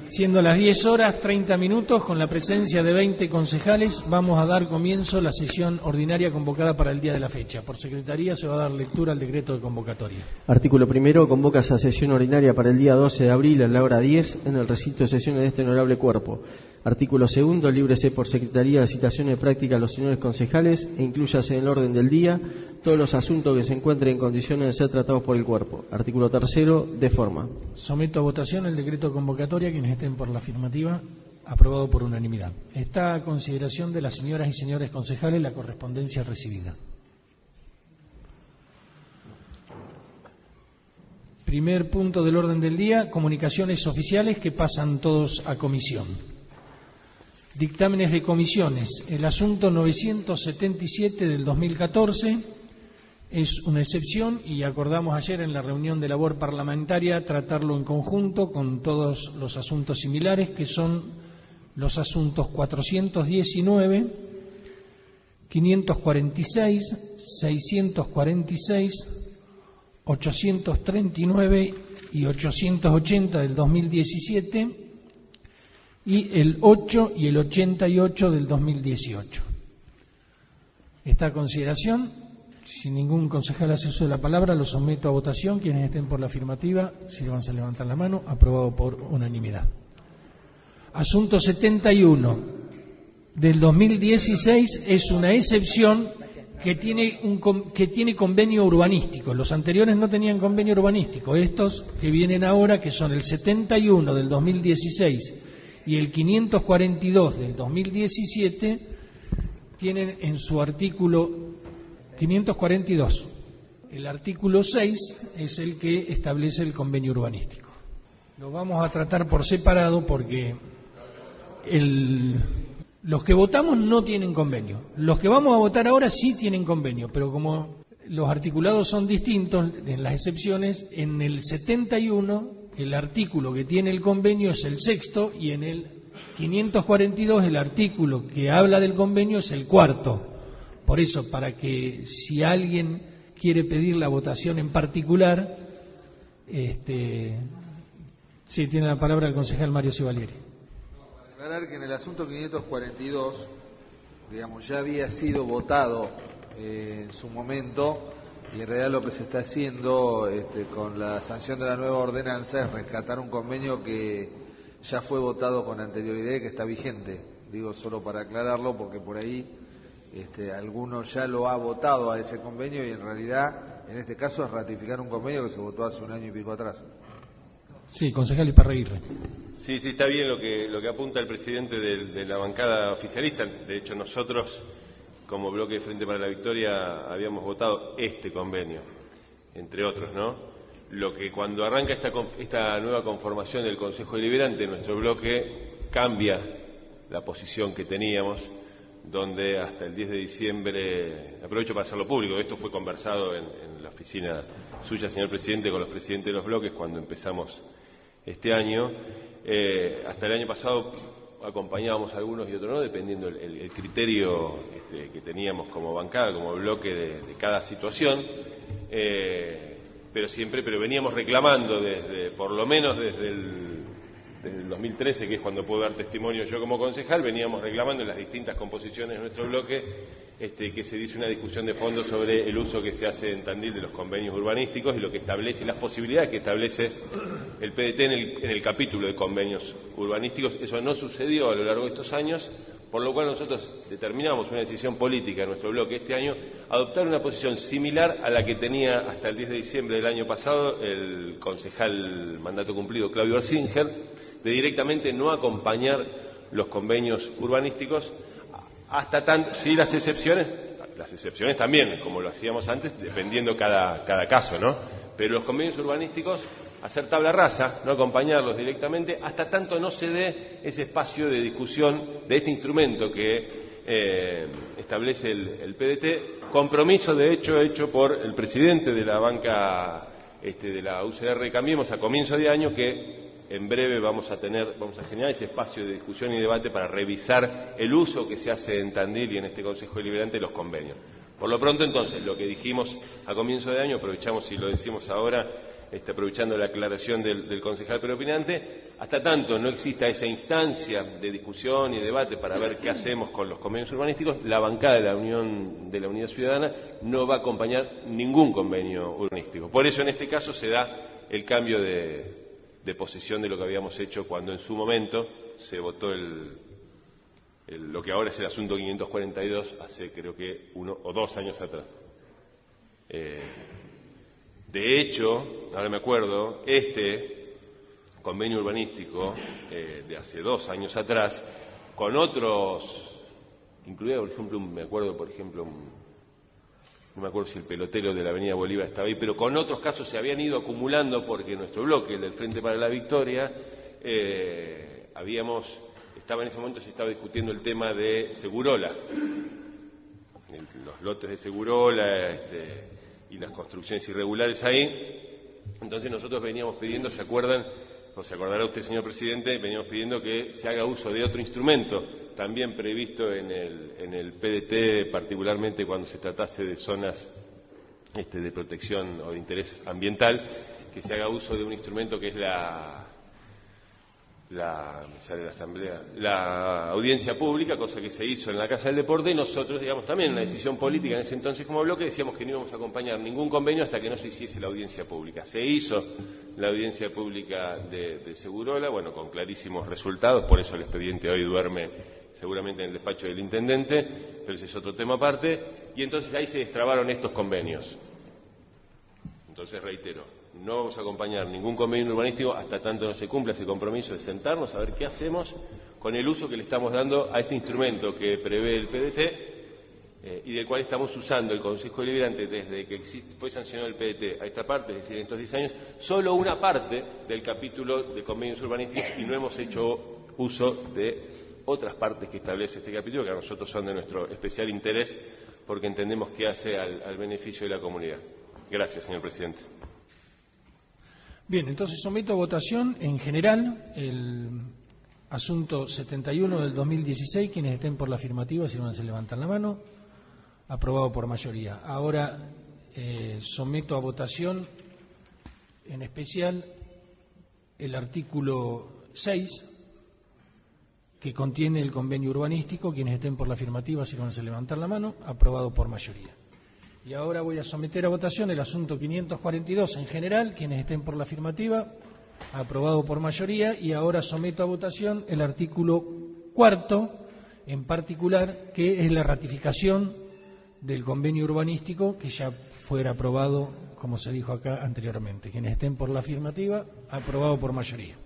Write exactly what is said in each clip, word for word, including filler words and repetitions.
Siendo las diez horas treinta minutos, con la presencia de veinte concejales, vamos a dar comienzo a la sesión ordinaria convocada para el día de la fecha. Por secretaría se va a dar lectura al decreto de convocatoria. Artículo primero. Convoca esa sesión ordinaria para el día doce de abril a la hora diez en el recinto de sesiones de este honorable cuerpo. Artículo segundo. Líbrese por secretaría de citaciones de práctica a los señores concejales e inclúyase en el orden del día todos los asuntos que se encuentren en condiciones de ser tratados por el cuerpo. Artículo tercero. De forma. Someto a votación el decreto de convocatoria. Quienes estén por la afirmativa, aprobado por unanimidad. Está a consideración de las señoras y señores concejales la correspondencia recibida. Primer punto del orden del día, comunicaciones oficiales que pasan todos a comisión. Dictámenes de comisiones. El asunto novecientos setenta y siete del dos mil catorce es una excepción y acordamos ayer en la reunión de labor parlamentaria tratarlo en conjunto con todos los asuntos similares, que son los asuntos cuatrocientos diecinueve, quinientos cuarenta y seis, seiscientos cuarenta y seis, ochocientos treinta y nueve y ochocientos ochenta del dos mil diecisiete y el ocho y el ochenta y ocho del dos mil dieciocho. Esta consideración, si ningún concejal hace uso de la palabra, lo someto a votación. Quienes estén por la afirmativa, si van a levantar la mano, aprobado por unanimidad. Asunto setenta y uno del dos mil dieciséis es una excepción que tiene, un, que tiene convenio urbanístico. Los anteriores no tenían convenio urbanístico. Estos que vienen ahora, que son el setenta y uno del dos mil dieciséis y el quinientos cuarenta y dos del dos mil diecisiete, tienen en su artículo quinientos cuarenta y dos, el artículo seis es el que establece el convenio urbanístico. Lo vamos a tratar por separado porque el, los que votamos no tienen convenio. Los que vamos a votar ahora sí tienen convenio, pero como los articulados son distintos en las excepciones, en el setenta y uno el artículo que tiene el convenio es el sexto y en el quinientos cuarenta y dos el artículo que habla del convenio es el cuarto. Por eso, para que si alguien quiere pedir la votación en particular, este, sí, tiene la palabra el concejal Mario Civalieri. Para aclarar que en el asunto quinientos cuarenta y dos, digamos, ya había sido votado eh, en su momento, y en realidad lo que se está haciendo este, con la sanción de la nueva ordenanza es rescatar un convenio que ya fue votado con anterioridad y que está vigente. Digo solo para aclararlo, porque por ahí Este, alguno ya lo ha votado a ese convenio y en realidad, en este caso, es ratificar un convenio que se votó hace un año y pico atrás. Sí, concejal Iparraguirre. Sí, sí, está bien lo que lo que apunta el presidente de, de la bancada oficialista. De hecho, nosotros, como bloque de Frente para la Victoria, habíamos votado este convenio, entre otros, ¿no? Lo que cuando arranca esta, esta nueva conformación del Consejo Deliberante, nuestro bloque cambia la posición que teníamos, donde hasta el diez de diciembre, aprovecho para hacerlo público, esto fue conversado en, en la oficina suya, señor presidente, con los presidentes de los bloques cuando empezamos este año. Eh, hasta el año pasado acompañábamos a algunos y otros no, dependiendo el, el, el criterio este, que teníamos como bancada, como bloque de, de cada situación, eh, pero siempre, pero veníamos reclamando desde, por lo menos desde el desde el dos mil trece, que es cuando puedo dar testimonio yo como concejal, veníamos reclamando en las distintas composiciones de nuestro bloque este, que se dice una discusión de fondo sobre el uso que se hace en Tandil de los convenios urbanísticos y lo que establece, y las posibilidades que establece el P D T en el, en el capítulo de convenios urbanísticos. Eso no sucedió a lo largo de estos años, por lo cual nosotros determinamos una decisión política en nuestro bloque este año, adoptar una posición similar a la que tenía hasta el diez de diciembre del año pasado el concejal mandato cumplido Claudio Ersinger, de directamente no acompañar los convenios urbanísticos hasta tanto, sí, las excepciones, las excepciones también, como lo hacíamos antes, dependiendo cada, cada caso, ¿no? Pero los convenios urbanísticos, hacer tabla rasa, no acompañarlos directamente, hasta tanto no se dé ese espacio de discusión de este instrumento que eh, establece el, el P D T, compromiso de hecho hecho por el presidente de la banca este, de la U C R Cambiemos a comienzo de año, que en breve vamos a tener, vamos a generar ese espacio de discusión y debate para revisar el uso que se hace en Tandil y en este Consejo Deliberante de los convenios. Por lo pronto, entonces, lo que dijimos a comienzo de año, aprovechamos y lo decimos ahora, este, aprovechando la aclaración del, del concejal preopinante, hasta tanto no exista esa instancia de discusión y debate para ver qué hacemos con los convenios urbanísticos, la bancada de la Unión de la Unidad Ciudadana no va a acompañar ningún convenio urbanístico. Por eso en este caso se da el cambio de, de posición de lo que habíamos hecho cuando en su momento se votó el, el, lo que ahora es el asunto quinientos cuarenta y dos, hace creo que uno o dos años atrás. Eh, de hecho, ahora me acuerdo, este convenio urbanístico eh, de hace dos años atrás, con otros, incluido por ejemplo, me acuerdo por ejemplo, un, no me acuerdo si el pelotero de la Avenida Bolívar estaba ahí, pero con otros casos se habían ido acumulando porque nuestro bloque, el del Frente para la Victoria, eh, habíamos, estaba en ese momento se estaba discutiendo el tema de Segurola, el, los lotes de Segurola este, y las construcciones irregulares ahí. Entonces nosotros veníamos pidiendo, ¿se acuerdan? O se acordará usted, señor presidente, veníamos pidiendo que se haga uso de otro instrumento, también previsto en el, en el P D T, particularmente cuando se tratase de zonas este, de protección o de interés ambiental, que se haga uso de un instrumento que es la, la, me sale la asamblea, la audiencia pública, cosa que se hizo en la Casa del Deporte, y nosotros, digamos, también una decisión política en ese entonces como bloque, decíamos que no íbamos a acompañar ningún convenio hasta que no se hiciese la audiencia pública. Se hizo la audiencia pública de, de Segurola, bueno, con clarísimos resultados, por eso el expediente hoy duerme seguramente en el despacho del intendente, pero ese es otro tema aparte, y entonces ahí se destrabaron estos convenios. Entonces reitero, no vamos a acompañar ningún convenio urbanístico hasta tanto no se cumpla ese compromiso de sentarnos a ver qué hacemos con el uso que le estamos dando a este instrumento que prevé el P D T eh, y del cual estamos usando el Consejo Deliberante desde que existe, fue sancionado el P D T a esta parte, es decir, en estos diez años, solo una parte del capítulo de convenios urbanísticos y no hemos hecho uso de otras partes que establece este capítulo que a nosotros son de nuestro especial interés porque entendemos que hace al, al beneficio de la comunidad. Gracias, señor presidente. Bien, entonces someto a votación en general el asunto setenta y uno del dos mil dieciséis. Quienes estén por la afirmativa, si no se levantan la mano. Aprobado por mayoría. Ahora eh, someto a votación en especial el artículo seis, que contiene el convenio urbanístico. Quienes estén por la afirmativa, si no van a levantar la mano. Aprobado por mayoría. Y ahora voy a someter a votación el asunto quinientos cuarenta y dos en general. Quienes estén por la afirmativa, aprobado por mayoría. Y ahora someto a votación el artículo cuarto en particular, que es la ratificación del convenio urbanístico que ya fuera aprobado, como se dijo acá anteriormente. Quienes estén por la afirmativa, aprobado por mayoría.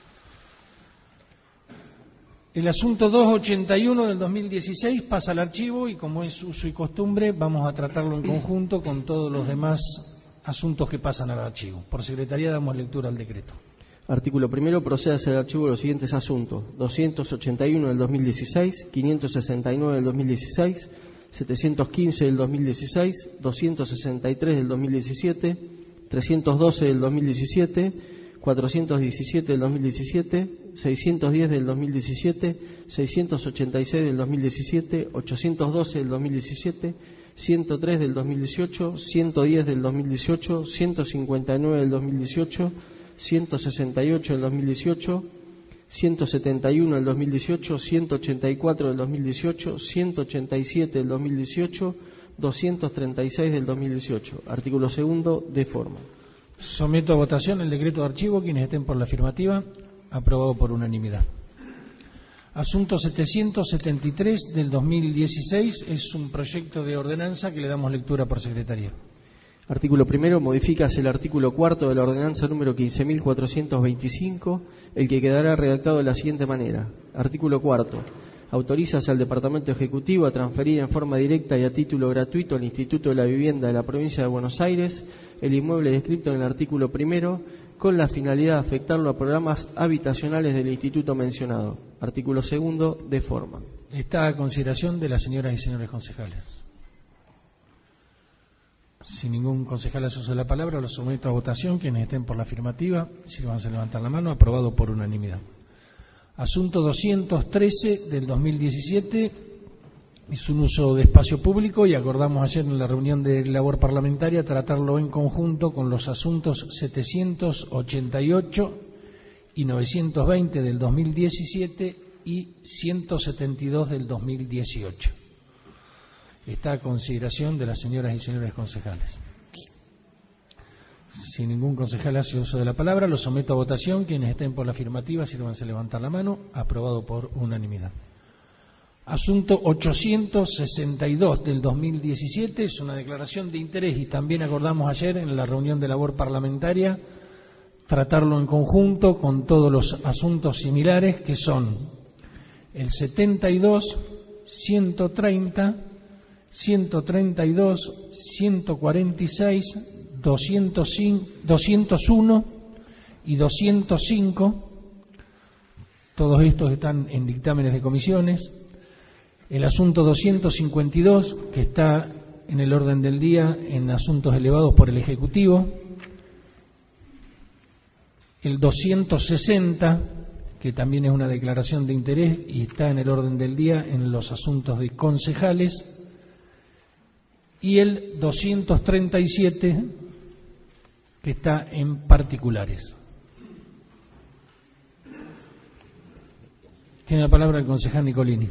El asunto doscientos ochenta y uno del dos mil dieciséis pasa al archivo y, como es uso y costumbre, vamos a tratarlo en conjunto con todos los demás asuntos que pasan al archivo. Por secretaría damos lectura al decreto. Artículo primero. Procede a hacer archivo los siguientes asuntos: doscientos ochenta y uno del dos mil dieciséis, quinientos sesenta y nueve del dos mil dieciséis, setecientos quince del dos mil dieciséis, doscientos sesenta y tres del dos mil diecisiete, trescientos doce del dos mil diecisiete, cuatrocientos diecisiete del dos mil diecisiete, seiscientos diez del dos mil diecisiete, seiscientos ochenta y seis del dos mil diecisiete, ochocientos doce del dos mil diecisiete, ciento tres del dos mil dieciocho, ciento diez del dos mil dieciocho, ciento cincuenta y nueve del dos mil dieciocho, ciento sesenta y ocho del dos mil dieciocho, ciento setenta y uno del dos mil dieciocho, ciento ochenta y cuatro del dos mil dieciocho, ciento ochenta y siete del dos mil dieciocho, doscientos treinta y seis del dos mil dieciocho. Artículo segundo, de forma. Someto a votación el decreto de archivo. Quienes estén por la afirmativa, aprobado por unanimidad. Asunto setecientos setenta y tres del dos mil dieciséis es un proyecto de ordenanza que le damos lectura por secretaría. Artículo primero. Modifícase el artículo cuarto de la ordenanza número quince mil cuatrocientos veinticinco, el que quedará redactado de la siguiente manera. Artículo cuarto. Autorizase al Departamento Ejecutivo a transferir en forma directa y a título gratuito al Instituto de la Vivienda de la Provincia de Buenos Aires el inmueble descrito en el artículo primero, con la finalidad de afectarlo a programas habitacionales del instituto mencionado. Artículo segundo, de forma. Está a consideración de las señoras y señores concejales. Si ningún concejal hace uso de la palabra, lo someto a votación. Quienes estén por la afirmativa, si van a levantar la mano, aprobado por unanimidad. Asunto doscientos trece del dos mil diecisiete es un uso de espacio público y acordamos ayer en la reunión de labor parlamentaria tratarlo en conjunto con los asuntos setecientos ochenta y ocho y novecientos veinte del dos mil diecisiete y ciento setenta y dos del dos mil dieciocho. Está a consideración de las señoras y señores concejales. Si ningún concejal hace uso de la palabra, lo someto a votación. Quienes estén por la afirmativa, sírvanse a levantar la mano. Aprobado por unanimidad. Asunto ochocientos sesenta y dos del dos mil diecisiete, es una declaración de interés y también acordamos ayer en la reunión de labor parlamentaria tratarlo en conjunto con todos los asuntos similares, que son el setenta y dos, ciento treinta, ciento treinta y dos, ciento cuarenta y seis, doscientos uno y doscientos cinco. Todos estos están en dictámenes de comisiones. El asunto doscientos cincuenta y dos, que está en el orden del día en asuntos elevados por el Ejecutivo. El doscientos sesenta, que también es una declaración de interés y está en el orden del día en los asuntos de concejales. Y el doscientos treinta y siete, que está en particulares. Tiene la palabra el concejal Nicolini.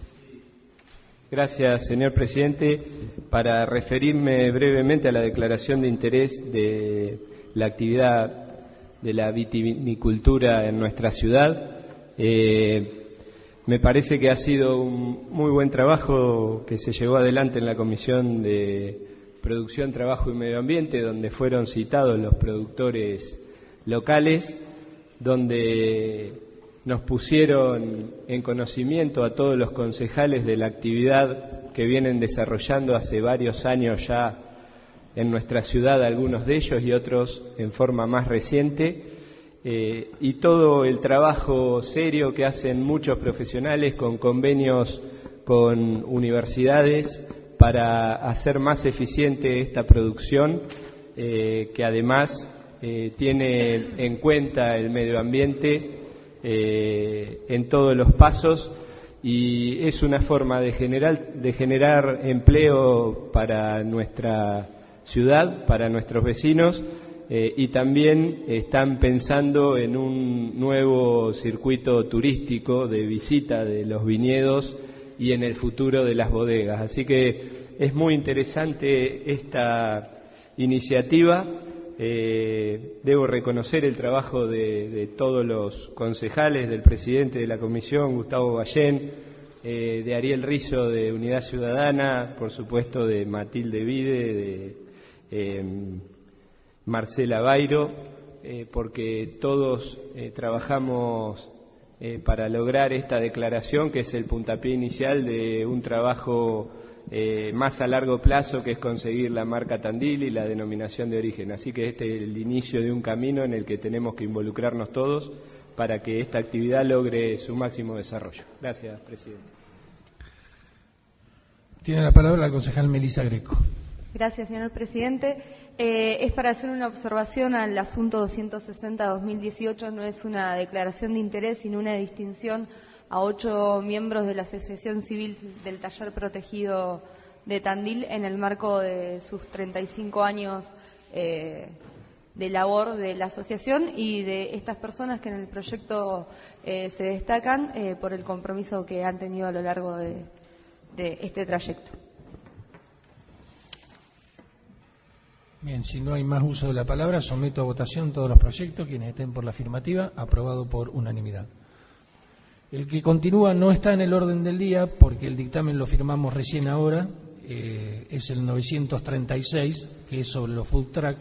Gracias, señor presidente. Para referirme brevemente a la declaración de interés de la actividad de la vitivinicultura en nuestra ciudad, eh, me parece que ha sido un muy buen trabajo que se llevó adelante en la Comisión de Producción, Trabajo y Medio Ambiente, donde fueron citados los productores locales, donde nos pusieron en conocimiento a todos los concejales de la actividad que vienen desarrollando hace varios años ya en nuestra ciudad, algunos de ellos y otros en forma más reciente, eh, y todo el trabajo serio que hacen muchos profesionales con convenios con universidades para hacer más eficiente esta producción, eh, que además eh, tiene en cuenta el medio ambiente Eh, en todos los pasos, y es una forma de generar, de generar empleo para nuestra ciudad, para nuestros vecinos, eh, y también están pensando en un nuevo circuito turístico de visita de los viñedos y en el futuro de las bodegas. Así que es muy interesante esta iniciativa. Eh, debo reconocer el trabajo de, de todos los concejales, del presidente de la comisión, Gustavo Ballén, eh, de Ariel Rizzo de Unidad Ciudadana, por supuesto de Matilde Vide, de eh, Marcela Bairo, eh, porque todos eh, trabajamos eh, para lograr esta declaración, que es el puntapié inicial de un trabajo Eh, más a largo plazo, que es conseguir la marca Tandil y la denominación de origen. Así que este es el inicio de un camino en el que tenemos que involucrarnos todos para que esta actividad logre su máximo desarrollo. Gracias, presidente. Tiene la palabra la concejal Melisa Greco. Gracias, señor presidente. Eh, es para hacer una observación al asunto doscientos sesenta de dos mil dieciocho. No es una declaración de interés, sino una distinción a ocho miembros de la Asociación Civil del Taller Protegido de Tandil en el marco de sus treinta y cinco años eh, de labor de la asociación, y de estas personas que en el proyecto eh, se destacan eh, por el compromiso que han tenido a lo largo de, de este trayecto. Bien, si no hay más uso de la palabra, someto a votación todos los proyectos. Quienes estén por la afirmativa, aprobado por unanimidad. El que continúa no está en el orden del día porque el dictamen lo firmamos recién ahora, eh, es el novecientos treinta y seis, que es sobre los food truck,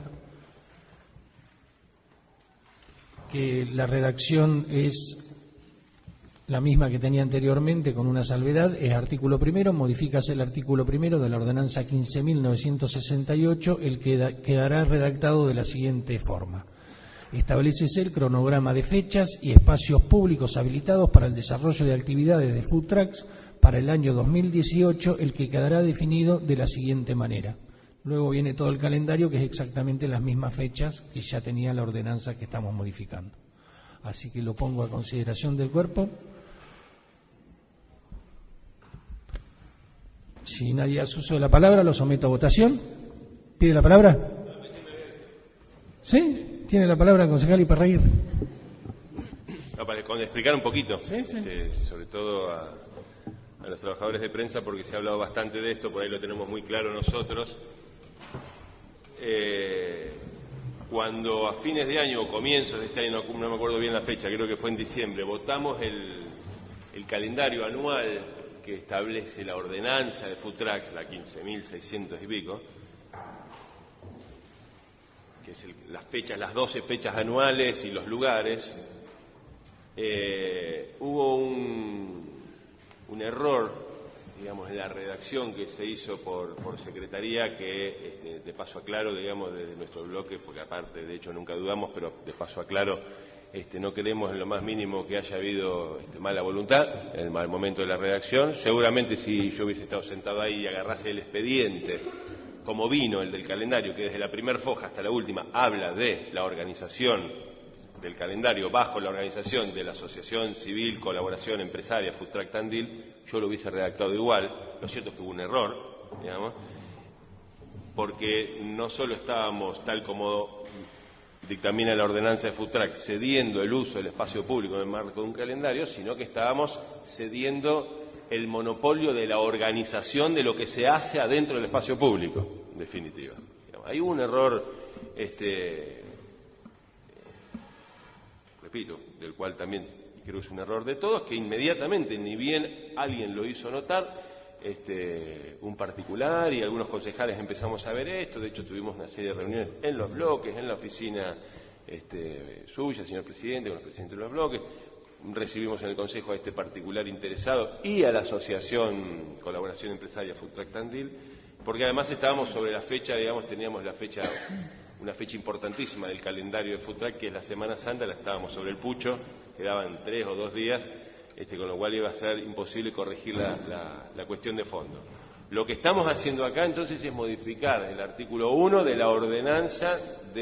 que la redacción es la misma que tenía anteriormente con una salvedad. Es artículo primero, modifícase el artículo primero de la ordenanza quince mil novecientos sesenta y ocho, el que quedará redactado de la siguiente forma: establécese el cronograma de fechas y espacios públicos habilitados para el desarrollo de actividades de food trucks para el año dos mil dieciocho, el que quedará definido de la siguiente manera. Luego viene todo el calendario, que es exactamente las mismas fechas que ya tenía la ordenanza que estamos modificando. Así que lo pongo a consideración del cuerpo. Si nadie hace uso de la palabra, lo someto a votación. ¿Pide la palabra? ¿Sí? Tiene la palabra el concejal Iparraguirre. con explicar un poquito, sí, sí. Este, sobre todo a, a los trabajadores de prensa, porque se ha hablado bastante de esto, por ahí lo tenemos muy claro nosotros. Eh, cuando a fines de año o comienzos de este año, no, no me acuerdo bien la fecha, creo que fue en diciembre, votamos el, el calendario anual que establece la ordenanza de food trucks, la quince mil seiscientos y pico, que es el, las fechas, las doce fechas anuales y los lugares, eh, hubo un, un error, digamos, en la redacción que se hizo por, por secretaría, que este, de paso aclaro, digamos, desde nuestro bloque, porque aparte, de hecho, nunca dudamos, pero de paso aclaro, este, no queremos en lo más mínimo que haya habido este, mala voluntad en el mal momento de la redacción. Seguramente si yo hubiese estado sentado ahí y agarrase el expediente, como vino el del calendario, que desde la primera foja hasta la última habla de la organización del calendario bajo la organización de la Asociación Civil Colaboración Empresaria Food Truck Tandil, yo lo hubiese redactado igual. Lo cierto es que hubo un error, digamos, porque no solo estábamos, tal como dictamina la ordenanza de Food Truck, cediendo el uso del espacio público en el marco de un calendario, sino que estábamos cediendo el monopolio de la organización de lo que se hace adentro del espacio público, en definitiva. Hay un error, este, repito, del cual también creo que es un error de todos, que inmediatamente, ni bien alguien lo hizo notar, este, un particular y algunos concejales empezamos a ver esto. De hecho, tuvimos una serie de reuniones en los bloques, en la oficina este, suya, señor presidente, con los presidentes de los bloques. Recibimos en el Consejo a este particular interesado y a la Asociación Colaboración Empresaria Food Truck Tandil, porque además estábamos sobre la fecha, digamos, teníamos la fecha, una fecha importantísima del calendario de Food Truck, que es la Semana Santa, la estábamos sobre el pucho, quedaban tres o dos días, este, con lo cual iba a ser imposible corregir la, la, la cuestión de fondo. Lo que estamos haciendo acá entonces es modificar el artículo uno de la ordenanza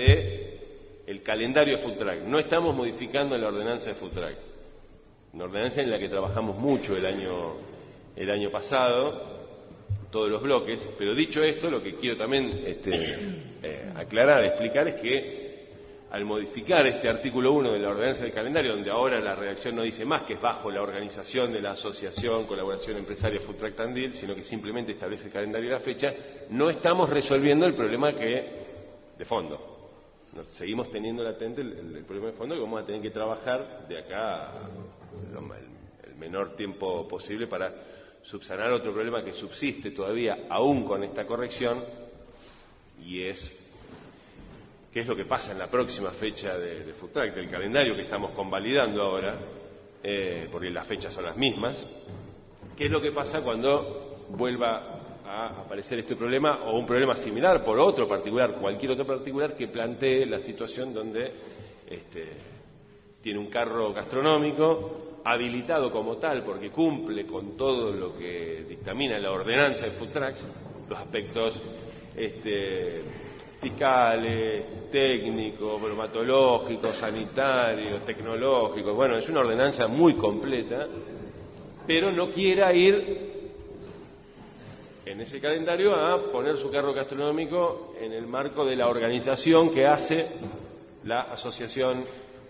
de el calendario de Food Truck. No estamos modificando la ordenanza de Food Truck. Una ordenanza en la que trabajamos mucho el año, el año pasado, todos los bloques, pero dicho esto, lo que quiero también este, eh, aclarar, explicar, es que al modificar este artículo uno de la ordenanza del calendario, donde ahora la redacción no dice más que es bajo la organización de la Asociación Colaboración Empresaria Food Truck Tandil, sino que simplemente establece el calendario y la fecha, no estamos resolviendo el problema que de fondo. No, seguimos teniendo latente el, el, el problema de fondo, que vamos a tener que trabajar de acá el, el menor tiempo posible para subsanar otro problema que subsiste todavía aún con esta corrección, y es qué es lo que pasa en la próxima fecha de, de Food Truck, del calendario que estamos convalidando ahora, eh, porque las fechas son las mismas. ¿Qué es lo que pasa cuando vuelva a aparecer este problema o un problema similar por otro particular, cualquier otro particular que plantee la situación donde este, tiene un carro gastronómico habilitado como tal porque cumple con todo lo que dictamina la ordenanza de Food Trucks, los aspectos este, fiscales, técnicos, bromatológicos, sanitarios, tecnológicos? Bueno, es una ordenanza muy completa, pero no quiera ir en ese calendario a poner su carro gastronómico en el marco de la organización que hace la Asociación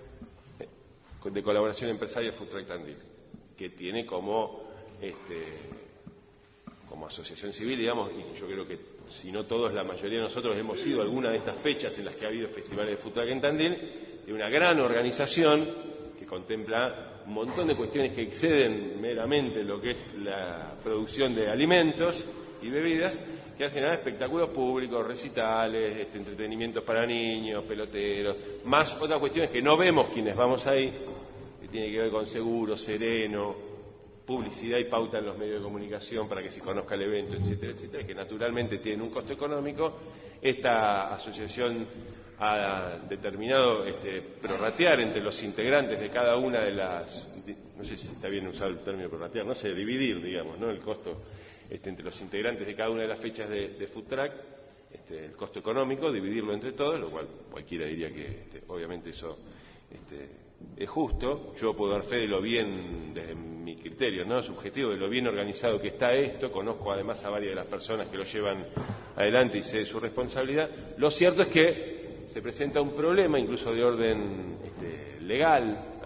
de Colaboración Empresaria Food Truck Tandil, que tiene como este, como asociación civil, digamos, y yo creo que si no todos, la mayoría de nosotros hemos ido a alguna de estas fechas en las que ha habido festivales de Food Truck en Tandil, de una gran organización que contempla un montón de cuestiones que exceden meramente lo que es la producción de alimentos y bebidas, que hacen a espectáculos públicos, recitales, este, entretenimientos para niños, peloteros, más otras cuestiones que no vemos quienes vamos ahí, que tiene que ver con seguro, sereno, publicidad y pauta en los medios de comunicación para que se conozca el evento, etcétera, etcétera, que naturalmente tienen un costo económico. Esta asociación ha determinado este, prorratear entre los integrantes de cada una de las, no sé si está bien usado el término prorratear, no sé, dividir, digamos, ¿no?, el costo este, entre los integrantes de cada una de las fechas de, de Food Truck, este, el costo económico, dividirlo entre todos, lo cual cualquiera diría que este, obviamente eso este, es justo. Yo puedo dar fe de lo bien, desde mi criterio, ¿no?, subjetivo, de lo bien organizado que está esto. Conozco además a varias de las personas que lo llevan adelante y sé de su responsabilidad. Lo cierto es que se presenta un problema, incluso de orden este, legal,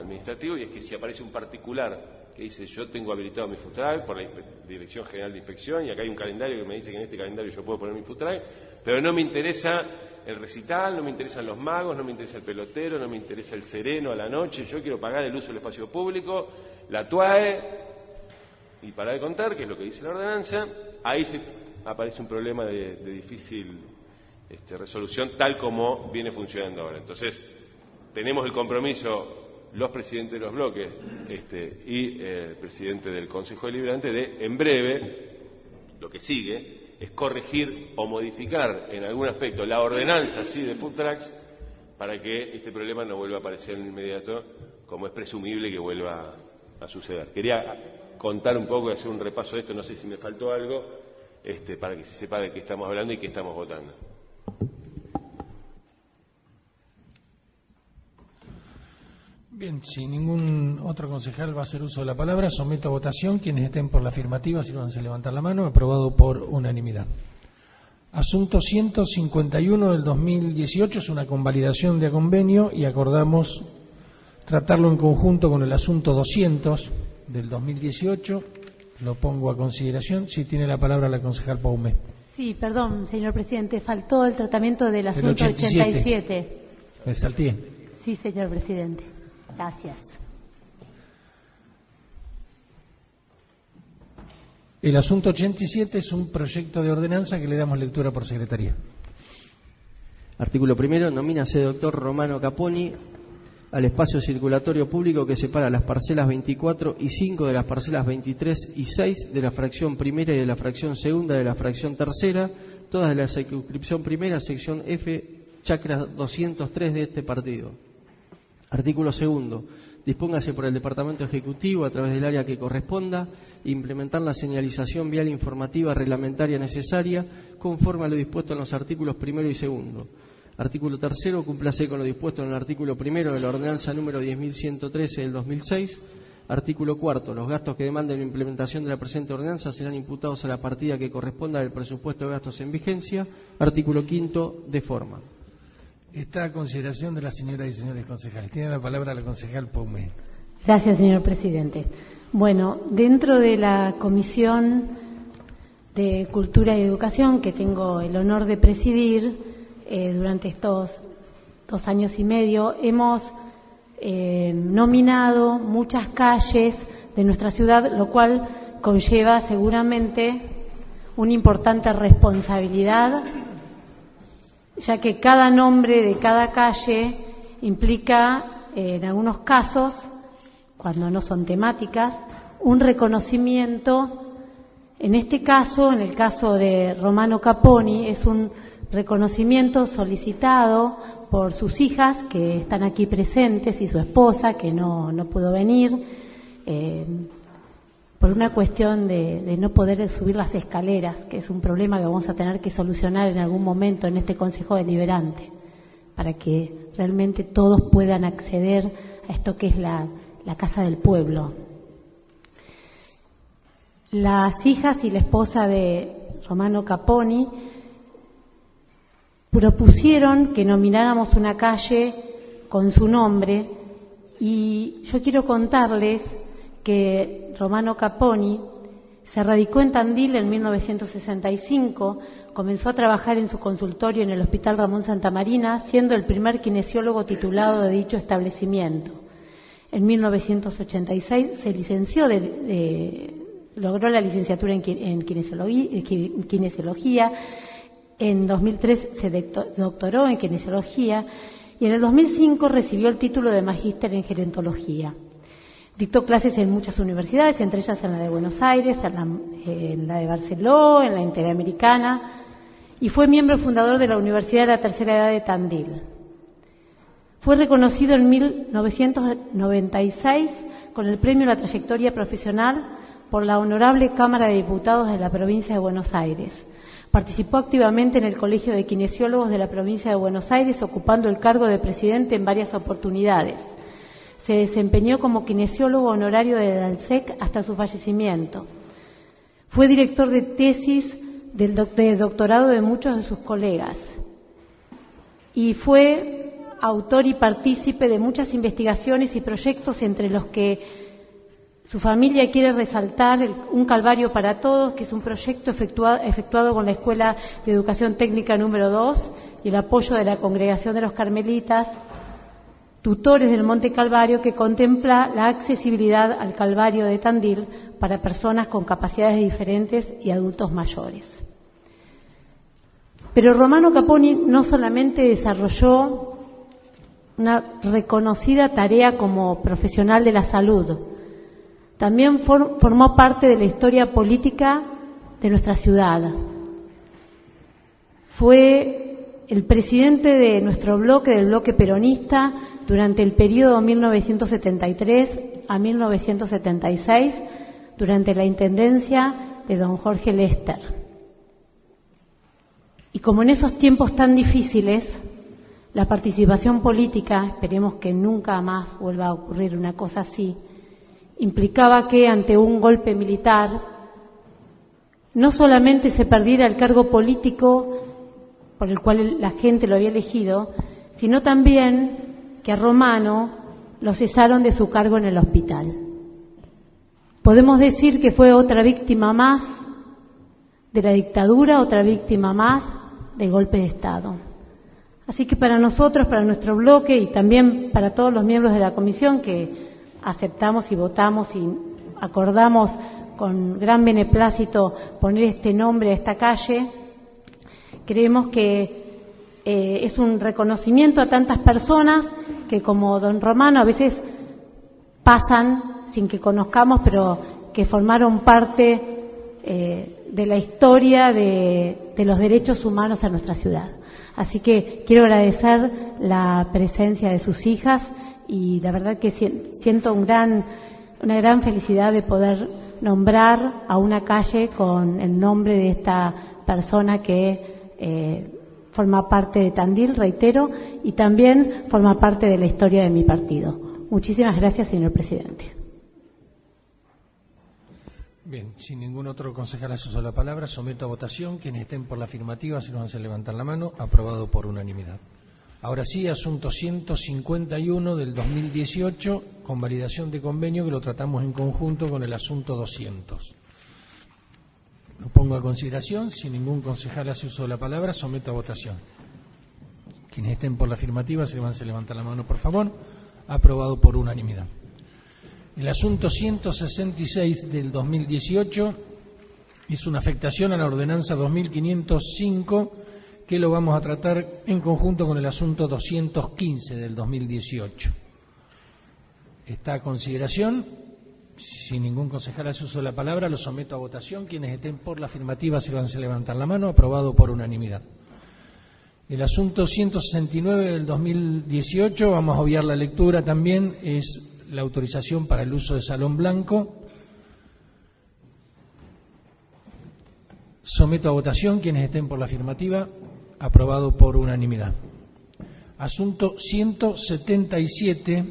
administrativo, y es que si aparece un particular que dice yo tengo habilitado mi food truck por la Dirección General de Inspección, y acá hay un calendario que me dice que en este calendario yo puedo poner mi food truck, pero no me interesa el recital, no me interesan los magos, no me interesa el pelotero, no me interesa el sereno a la noche, yo quiero pagar el uso del espacio público, la T U A E, y para de contar, que es lo que dice la ordenanza, ahí se aparece un problema de, de difícil este, resolución, tal como viene funcionando ahora. Entonces, tenemos el compromiso, los presidentes de los bloques este, y eh, el presidente del Consejo Deliberante, de, en breve, lo que sigue es corregir o modificar en algún aspecto la ordenanza sí, de food trucks, para que este problema no vuelva a aparecer en inmediato, como es presumible que vuelva a suceder. Quería contar un poco y hacer un repaso de esto, no sé si me faltó algo, este, para que se sepa de qué estamos hablando y qué estamos votando. Bien, si ningún otro concejal va a hacer uso de la palabra, someto a votación. Quienes estén por la afirmativa, sírvanse a levantar la mano. Aprobado por unanimidad. Asunto ciento cincuenta y uno del dos mil dieciocho es una convalidación de convenio y acordamos tratarlo en conjunto con el asunto doscientos del dos mil dieciocho. Lo pongo a consideración. Si tiene la palabra la concejal Paume. Sí, perdón, señor presidente. Faltó el tratamiento del asunto ochenta y siete. Me salté. Sí, señor presidente. Gracias. El asunto ochenta y siete es un proyecto de ordenanza que le damos lectura por secretaría. Artículo primero. Nomínase doctor Romano Caponi al espacio circulatorio público que separa las parcelas veinticuatro y cinco de las parcelas veintitrés y seis de la fracción primera y de la fracción segunda de la fracción tercera, todas de la circunscripción primera, sección F, chacra doscientos tres de este partido. Artículo segundo. Dispóngase por el Departamento Ejecutivo, a través del área que corresponda, implementar la señalización vial informativa reglamentaria necesaria, conforme a lo dispuesto en los artículos primero y segundo. Artículo tercero. Cúmplase con lo dispuesto en el artículo primero de la ordenanza número diez mil ciento trece del dos mil seis. Artículo cuarto. Los gastos que demanden la implementación de la presente ordenanza serán imputados a la partida que corresponda del presupuesto de gastos en vigencia. Artículo quinto. De forma. Está a consideración de las señoras y señores concejales. Tiene la palabra la concejal Paume. Gracias, señor presidente. Bueno, dentro de la Comisión de Cultura y Educación, que tengo el honor de presidir eh, durante estos dos años y medio, hemos eh, nominado muchas calles de nuestra ciudad, lo cual conlleva seguramente una importante responsabilidad, ya que cada nombre de cada calle implica, eh, en algunos casos, cuando no son temáticas, un reconocimiento. En este caso, en el caso de Romano Caponi, es un reconocimiento solicitado por sus hijas, que están aquí presentes, y su esposa, que no, no pudo venir, eh, por una cuestión de, de no poder subir las escaleras, que es un problema que vamos a tener que solucionar en algún momento en este Consejo Deliberante, para que realmente todos puedan acceder a esto que es la, la Casa del Pueblo. Las hijas y la esposa de Romano Caponi propusieron que nomináramos una calle con su nombre, y yo quiero contarles que Romano Caponi se radicó en Tandil en mil novecientos sesenta y cinco, comenzó a trabajar en su consultorio en el Hospital Ramón Santa Marina, siendo el primer kinesiólogo titulado de dicho establecimiento. En mil novecientos ochenta y seis se licenció, de, de, logró la licenciatura en, en kinesiología, en kinesiología, en dos mil tres se doctoró en kinesiología y en el dos mil cinco recibió el título de magíster en gerontología. Dictó clases en muchas universidades, entre ellas en la de Buenos Aires, en la, en la de Barcelona, en la Interamericana, y fue miembro fundador de la Universidad de la Tercera Edad de Tandil. Fue reconocido en mil novecientos noventa y seis con el Premio a la Trayectoria Profesional por la Honorable Cámara de Diputados de la Provincia de Buenos Aires. Participó activamente en el Colegio de Kinesiólogos de la Provincia de Buenos Aires, ocupando el cargo de presidente en varias oportunidades. Se desempeñó como kinesiólogo honorario de DALSEC hasta su fallecimiento. Fue director de tesis del doc- de doctorado de muchos de sus colegas y fue autor y partícipe de muchas investigaciones y proyectos, entre los que su familia quiere resaltar el, un Calvario para Todos, que es un proyecto efectuado, efectuado con la Escuela de Educación Técnica número dos y el apoyo de la Congregación de los Carmelitas, Tutores del Monte Calvario, que contempla la accesibilidad al Calvario de Tandil para personas con capacidades diferentes y adultos mayores. Pero Romano Caponi no solamente desarrolló una reconocida tarea como profesional de la salud, también for, formó parte de la historia política de nuestra ciudad. Fue el presidente de nuestro bloque, del bloque peronista, durante el periodo mil novecientos setenta y tres a mil novecientos setenta y seis, durante la intendencia de don Jorge Lester. Y como en esos tiempos tan difíciles, la participación política, esperemos que nunca más vuelva a ocurrir una cosa así, implicaba que ante un golpe militar no solamente se perdiera el cargo político por el cual la gente lo había elegido, sino también que a Romano lo cesaron de su cargo en el hospital. Podemos decir que fue otra víctima más de la dictadura, otra víctima más del golpe de Estado. Así que para nosotros, para nuestro bloque y también para todos los miembros de la comisión que aceptamos y votamos y acordamos con gran beneplácito poner este nombre a esta calle, creemos que eh, es un reconocimiento a tantas personas que, como don Romano, a veces pasan sin que conozcamos, pero que formaron parte eh, de la historia de, de los derechos humanos en nuestra ciudad. Así que quiero agradecer la presencia de sus hijas y la verdad que siento un gran, una gran felicidad de poder nombrar a una calle con el nombre de esta persona que eh, forma parte de Tandil, reitero, y también forma parte de la historia de mi partido. Muchísimas gracias, señor presidente. Bien, sin ningún otro concejal hace uso de la palabra, someto a votación. Quienes estén por la afirmativa, se nos van a levantar la mano. Aprobado por unanimidad. Ahora sí, asunto ciento cincuenta y uno del dos mil dieciocho, con validación de convenio, que lo tratamos en conjunto con el asunto doscientos. Lo pongo a consideración. Si ningún concejal hace uso de la palabra, someto a votación. Quienes estén por la afirmativa, se van a levantar la mano, por favor. Aprobado por unanimidad. El asunto ciento sesenta y seis del dos mil dieciocho es una afectación a la ordenanza dos mil quinientos cinco, que lo vamos a tratar en conjunto con el asunto doscientos quince del dos mil dieciocho. Está a consideración. Si ningún concejal hace uso de la palabra, lo someto a votación. Quienes estén por la afirmativa se van a levantar la mano. Aprobado por unanimidad. El asunto ciento sesenta y nueve del dos mil dieciocho, vamos a obviar la lectura también, es la autorización para el uso de salón blanco. Someto a votación. Quienes estén por la afirmativa, aprobado por unanimidad. Asunto ciento setenta y siete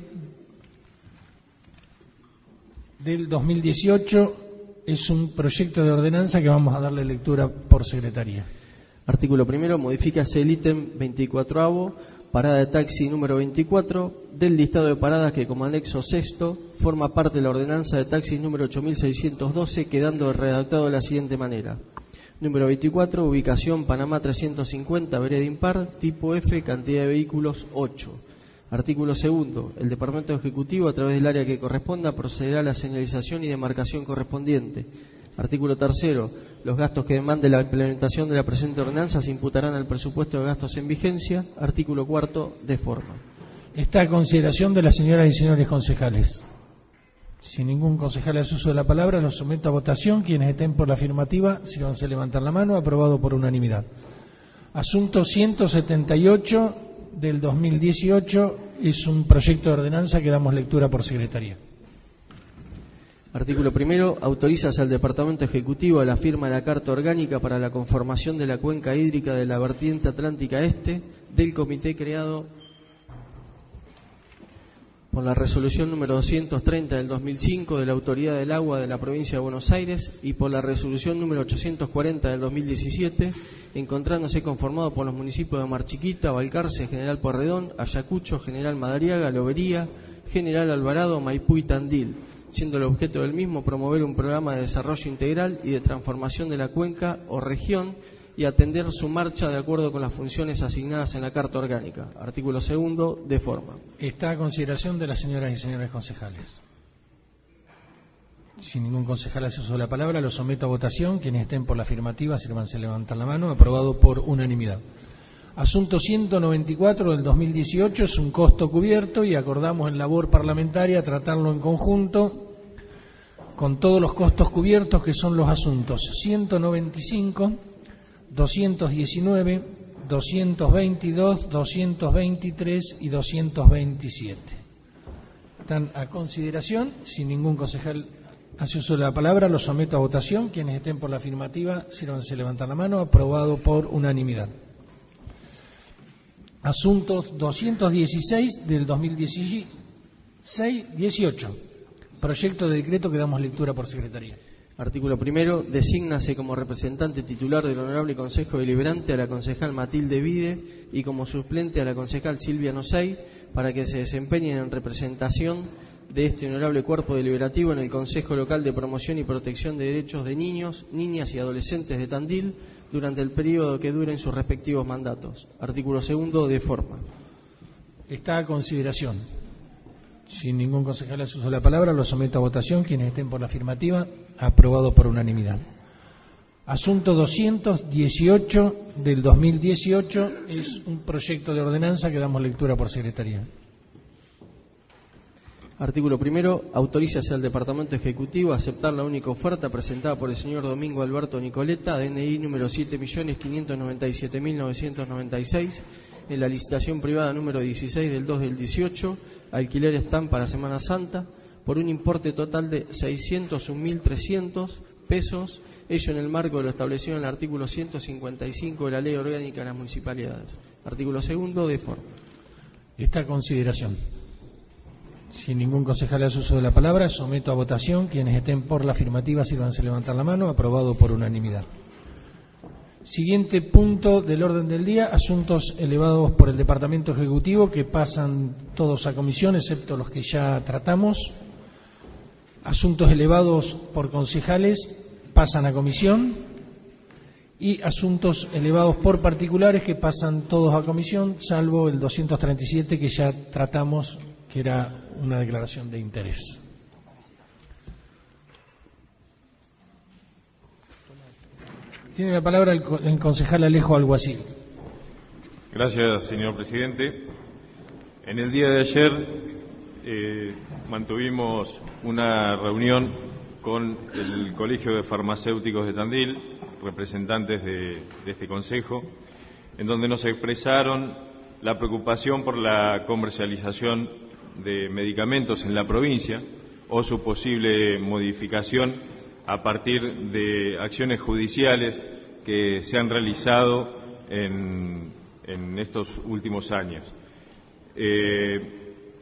del dos mil dieciocho es un proyecto de ordenanza que vamos a darle lectura por secretaría. Artículo primero, modifícase el ítem veinticuatro, parada de taxi número veinticuatro, del listado de paradas que como anexo sexto forma parte de la ordenanza de taxis número ocho mil seiscientos doce, quedando redactado de la siguiente manera. Número veinticuatro, ubicación Panamá trescientos cincuenta, vereda impar, tipo F, cantidad de vehículos ocho. Artículo segundo, el Departamento Ejecutivo, a través del área que corresponda, procederá a la señalización y demarcación correspondiente. Artículo tercero, los gastos que demande la implementación de la presente ordenanza se imputarán al presupuesto de gastos en vigencia. Artículo cuarto, de forma. Está a consideración de las señoras y señores concejales. Si ningún concejal hace uso de la palabra, lo someto a votación. Quienes estén por la afirmativa, si van a levantar la mano. Aprobado por unanimidad. Asunto ciento setenta y ocho del dos mil dieciocho es un proyecto de ordenanza que damos lectura por secretaría. Artículo primero, autorizas al Departamento Ejecutivo a la firma de la Carta Orgánica para la conformación de la cuenca hídrica de la vertiente atlántica este del comité creado por la resolución número doscientos treinta del dos mil cinco de la Autoridad del Agua de la Provincia de Buenos Aires y por la resolución número ochocientos cuarenta del dos mil diecisiete, encontrándose conformado por los municipios de Mar Chiquita, Balcarce, General Pueyrredón, Ayacucho, General Madariaga, Lobería, General Alvarado, Maipú y Tandil, siendo el objeto del mismo promover un programa de desarrollo integral y de transformación de la cuenca o región y atender su marcha de acuerdo con las funciones asignadas en la Carta Orgánica. Artículo segundo, de forma. Está a consideración de las señoras y señores concejales. Si ningún concejal hace uso de la palabra, lo someto a votación. Quienes estén por la afirmativa, sírvanse levantar la mano. Aprobado por unanimidad. Asunto ciento noventa y cuatro del dos mil dieciocho es un costo cubierto y acordamos en labor parlamentaria tratarlo en conjunto con todos los costos cubiertos, que son los asuntos ciento noventa y cinco, doscientos diecinueve, doscientos veintidós, doscientos veintitrés y doscientos veintisiete. Están a consideración. Si ningún concejal hace uso de la palabra, lo someto a votación. Quienes estén por la afirmativa, sírvanse levantar la mano. Aprobado por unanimidad. Asuntos doscientos dieciséis del dos mil dieciocho. Proyecto de decreto que damos lectura por secretaría. Artículo primero. Desígnase como representante titular del Honorable Consejo Deliberante a la concejal Matilde Vide y como suplente a la concejal Silvia Nosey para que se desempeñen en representación de este honorable cuerpo deliberativo en el Consejo Local de Promoción y Protección de Derechos de Niños, Niñas y Adolescentes de Tandil durante el periodo que duren sus respectivos mandatos. Artículo segundo, de forma. Está a consideración. Si ningún concejal hace uso de la palabra, lo someto a votación. Quienes estén por la afirmativa, aprobado por unanimidad. Asunto doscientos dieciocho del dos mil dieciocho es un proyecto de ordenanza que damos lectura por secretaría. Artículo primero. Autorízase al Departamento Ejecutivo a aceptar la única oferta presentada por el señor Domingo Alberto Nicoleta, D N I número siete millones quinientos noventa y siete mil novecientos noventa y seis, en la licitación privada número dieciséis del dos del dieciocho, alquiler stand para Semana Santa, por un importe total de seiscientos un mil trescientos pesos, ello en el marco de lo establecido en el artículo ciento cincuenta y cinco de la Ley Orgánica de las Municipalidades. Artículo segundo, de forma. Está a consideración. Si ningún concejal hace uso de la palabra, someto a votación. Quienes estén por la afirmativa, sírvanse levantar la mano. Aprobado por unanimidad. Siguiente punto del orden del día, asuntos elevados por el Departamento Ejecutivo que pasan todos a comisión, excepto los que ya tratamos. Asuntos elevados por concejales pasan a comisión. Y asuntos elevados por particulares que pasan todos a comisión, salvo el doscientos treinta y siete que ya tratamos, que era una declaración de interés. Tiene la palabra el, el concejal Alejo Alguacil. Gracias, señor presidente. En el día de ayer eh, mantuvimos una reunión con el Colegio de Farmacéuticos de Tandil, representantes de, de este consejo, en donde nos expresaron la preocupación por la comercialización de medicamentos en la provincia o su posible modificación a partir de acciones judiciales que se han realizado en, en estos últimos años. Eh,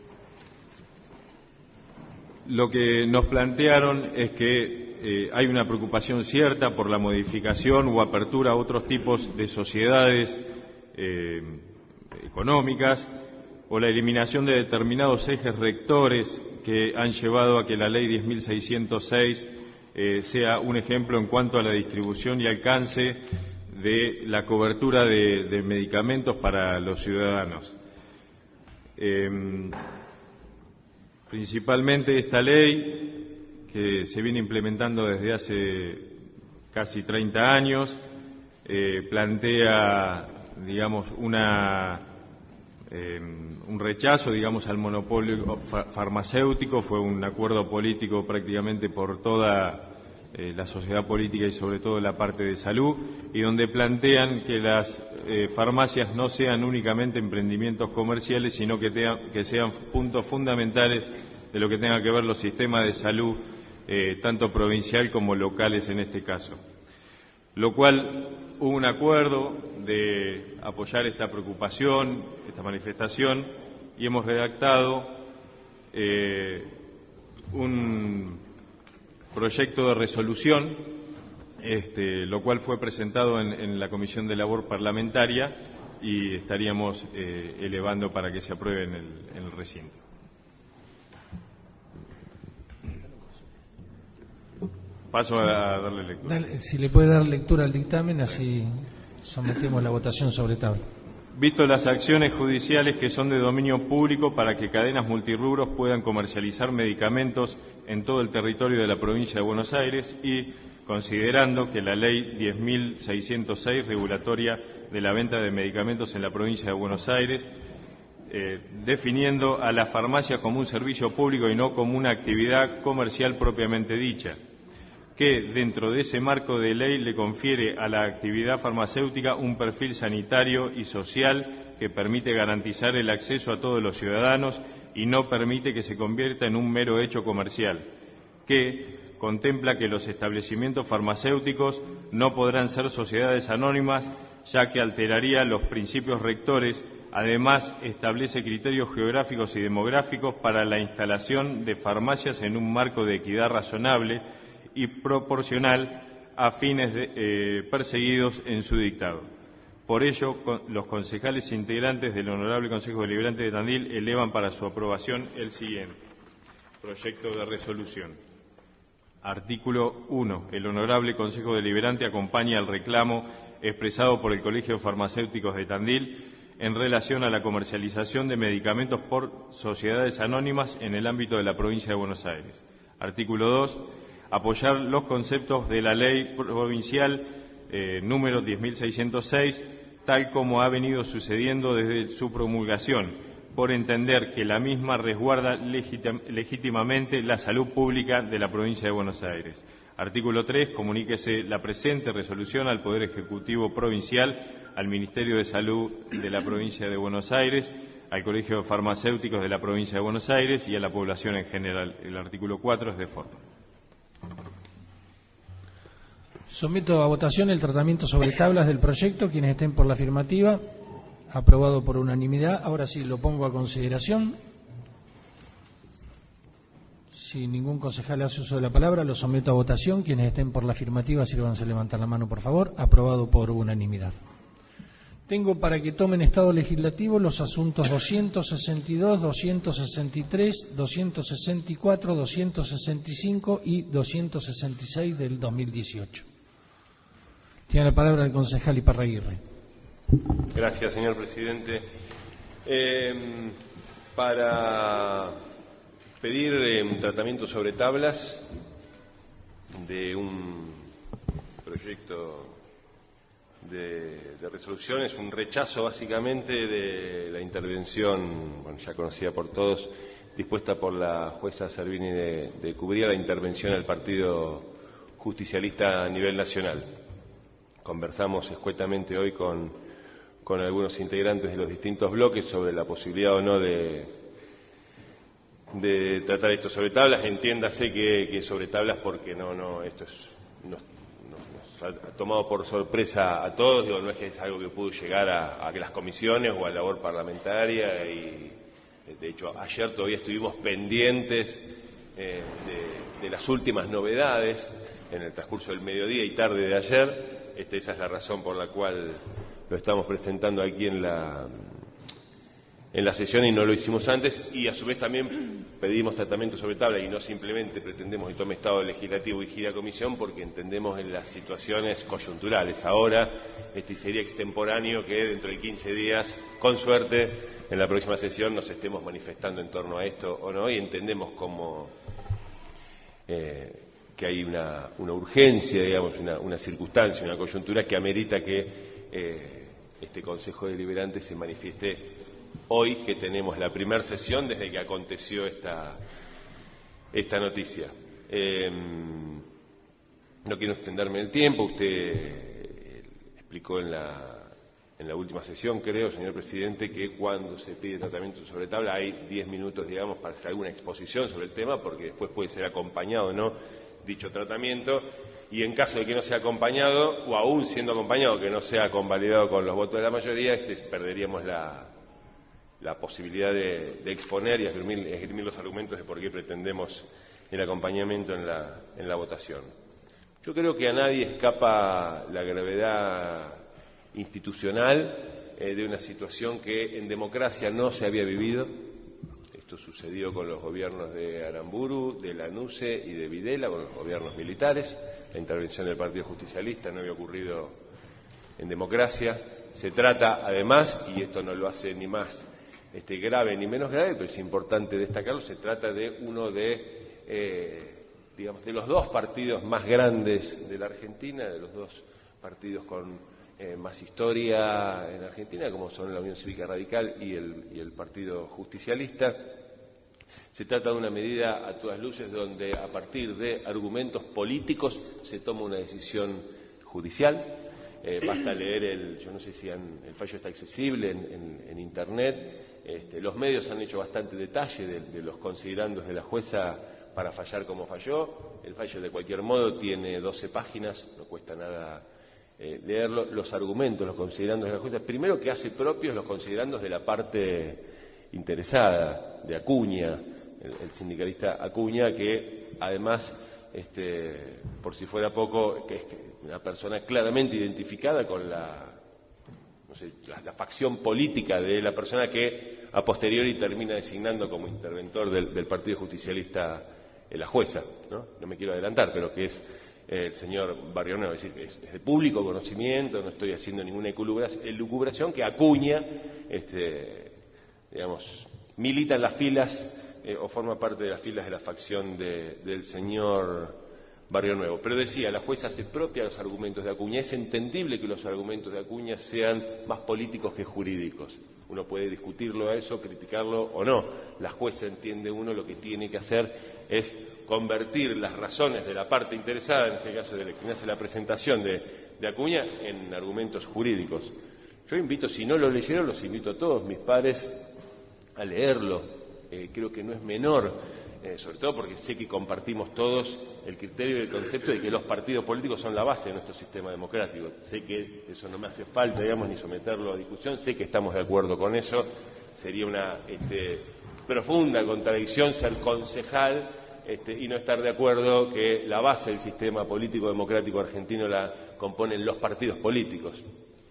lo que nos plantearon es que eh, hay una preocupación cierta por la modificación o apertura a otros tipos de sociedades eh, económicas o la eliminación de determinados ejes rectores que han llevado a que la ley diez mil seiscientos seis eh, sea un ejemplo en cuanto a la distribución y alcance de la cobertura de, de medicamentos para los ciudadanos. Eh, principalmente esta ley, que se viene implementando desde hace casi treinta años, eh, plantea, digamos, una... Eh, un rechazo, digamos, al monopolio farmacéutico. Fue un acuerdo político prácticamente por toda eh, la sociedad política y sobre todo la parte de salud, y donde plantean que las eh, farmacias no sean únicamente emprendimientos comerciales, sino que, te, que sean puntos fundamentales de lo que tenga que ver los sistemas de salud, eh, tanto provincial como locales en este caso. Lo cual hubo un acuerdo de apoyar esta preocupación, esta manifestación, y hemos redactado eh, un proyecto de resolución, este, lo cual fue presentado en, en la Comisión de Labor Parlamentaria y estaríamos eh, elevando para que se apruebe en el, en el recinto. Paso a darle lectura. Dale, si le puede dar lectura al dictamen, así sometemos la votación sobre tabla. Visto las acciones judiciales que son de dominio público para que cadenas multirrubros puedan comercializar medicamentos en todo el territorio de la provincia de Buenos Aires y considerando que la Ley diez mil seiscientos seis, regulatoria de la venta de medicamentos en la provincia de Buenos Aires, eh, definiendo a la farmacia como un servicio público y no como una actividad comercial propiamente dicha, que dentro de ese marco de ley le confiere a la actividad farmacéutica un perfil sanitario y social que permite garantizar el acceso a todos los ciudadanos y no permite que se convierta en un mero hecho comercial, que contempla que los establecimientos farmacéuticos no podrán ser sociedades anónimas, ya que alteraría los principios rectores. Además, establece criterios geográficos y demográficos para la instalación de farmacias en un marco de equidad razonable y proporcional a fines de, eh, perseguidos en su dictado. Por ello, con, los concejales integrantes del Honorable Consejo Deliberante de Tandil elevan para su aprobación el siguiente proyecto de resolución. Artículo uno. El Honorable Consejo Deliberante acompaña el reclamo expresado por el Colegio de Farmacéuticos de Tandil en relación a la comercialización de medicamentos por sociedades anónimas en el ámbito de la provincia de Buenos Aires. Artículo dos. Apoyar los conceptos de la Ley Provincial eh, número diez mil seiscientos seis, tal como ha venido sucediendo desde su promulgación, por entender que la misma resguarda legítim legítimamente la salud pública de la provincia de Buenos Aires. Artículo tres. Comuníquese la presente resolución al Poder Ejecutivo Provincial, al Ministerio de Salud de la provincia de Buenos Aires, al Colegio de Farmacéuticos de la provincia de Buenos Aires y a la población en general. El artículo cuatro es de forma. Someto a votación el tratamiento sobre tablas del proyecto. Quienes estén por la afirmativa, aprobado por unanimidad. Ahora sí lo pongo a consideración. Si ningún concejal hace uso de la palabra, lo someto a votación. Quienes estén por la afirmativa, sírvanse a levantar la mano, por favor. Aprobado por unanimidad. Tengo para que tomen estado legislativo los asuntos doscientos sesenta y dos, doscientos sesenta y tres, doscientos sesenta y cuatro, doscientos sesenta y cinco y doscientos sesenta y seis del dos mil dieciocho. Tiene la palabra el concejal Iparraguirre. Gracias, señor presidente. Eh, para pedir eh, un tratamiento sobre tablas de un proyecto de, de resolución, es un rechazo básicamente de la intervención, bueno, ya conocida por todos, dispuesta por la jueza Servini de, de cubrir la intervención del Partido Justicialista a nivel nacional. Conversamos escuetamente hoy con, con algunos integrantes de los distintos bloques sobre la posibilidad o no de, de tratar esto sobre tablas. Entiéndase que, que sobre tablas porque no, no, esto es, nos, nos, nos ha tomado por sorpresa a todos. Digo, no es que es algo que pudo llegar a, a las comisiones o a la labor parlamentaria y de hecho ayer todavía estuvimos pendientes eh, de, de las últimas novedades en el transcurso del mediodía y tarde de ayer. Este, esa es la razón por la cual lo estamos presentando aquí en la, en la sesión y no lo hicimos antes. Y a su vez también pedimos tratamiento sobre tabla y no simplemente pretendemos que tome estado legislativo y gire a comisión porque entendemos en las situaciones coyunturales. Ahora este sería extemporáneo que dentro de quince días, con suerte, en la próxima sesión nos estemos manifestando en torno a esto o no, y entendemos como... Eh, que hay una, una urgencia, digamos, una, una circunstancia, una coyuntura que amerita que eh, este Consejo Deliberante se manifieste hoy, que tenemos la primera sesión desde que aconteció esta, esta noticia. Eh, no quiero extenderme el tiempo, usted eh, explicó en la, en la última sesión, creo, señor presidente, que cuando se pide tratamiento sobre tabla hay diez minutos, digamos, para hacer alguna exposición sobre el tema, porque después puede ser acompañado o no dicho tratamiento, y en caso de que no sea acompañado, o aún siendo acompañado, que no sea convalidado con los votos de la mayoría, este, perderíamos la, la posibilidad de, de exponer y esgrimir, esgrimir los argumentos de por qué pretendemos el acompañamiento en la, en la votación. Yo creo que a nadie escapa la gravedad institucional eh, de una situación que en democracia no se había vivido. Esto sucedió con los gobiernos de Aramburu, de Lanuse y de Videla, con los gobiernos militares. La intervención del Partido Justicialista no había ocurrido en democracia. Se trata, además, y esto no lo hace ni más este, grave ni menos grave, pero es importante destacarlo, se trata de uno de, eh, digamos, de los dos partidos más grandes de la Argentina, de los dos partidos con eh, más historia en Argentina, como son la Unión Cívica Radical y el, y el Partido Justicialista. Se trata de una medida a todas luces donde a partir de argumentos políticos se toma una decisión judicial. Eh, basta leer el, yo no sé si han, el fallo está accesible en, en, en internet. Este, los medios han hecho bastante detalle de, de los considerandos de la jueza para fallar como falló. El fallo de cualquier modo tiene doce páginas, no cuesta nada eh, leerlo. Los argumentos, los considerandos de la jueza, primero que hace propios los considerandos de la parte interesada, de Acuña, el, el sindicalista Acuña, que además, este, por si fuera poco, que es una persona claramente identificada con la, no sé, la, la facción política de la persona que a posteriori termina designando como interventor del, del Partido Justicialista eh, la jueza, ¿no? No me quiero adelantar, pero que es eh, el señor Barrio Nuevo, es decir, es, es de público conocimiento, no estoy haciendo ninguna elucubración, que Acuña, este, digamos, milita en las filas eh, o forma parte de las filas de la facción de, del señor Barrio Nuevo. Pero decía, la jueza hace propia los argumentos de Acuña. Es entendible que los argumentos de Acuña sean más políticos que jurídicos. Uno puede discutirlo a eso, criticarlo o no. La jueza entiende uno lo que tiene que hacer es convertir las razones de la parte interesada, en este caso de quien hace la presentación de, de Acuña, en argumentos jurídicos. Yo invito, si no lo leyeron, los invito a todos mis pares a leerlo. Eh, creo que no es menor, eh, sobre todo porque sé que compartimos todos el criterio y el concepto de que los partidos políticos son la base de nuestro sistema democrático. Sé que eso no me hace falta, digamos, ni someterlo a discusión, sé que estamos de acuerdo con eso. Sería una este, profunda contradicción ser concejal este, y no estar de acuerdo que la base del sistema político democrático argentino la componen los partidos políticos.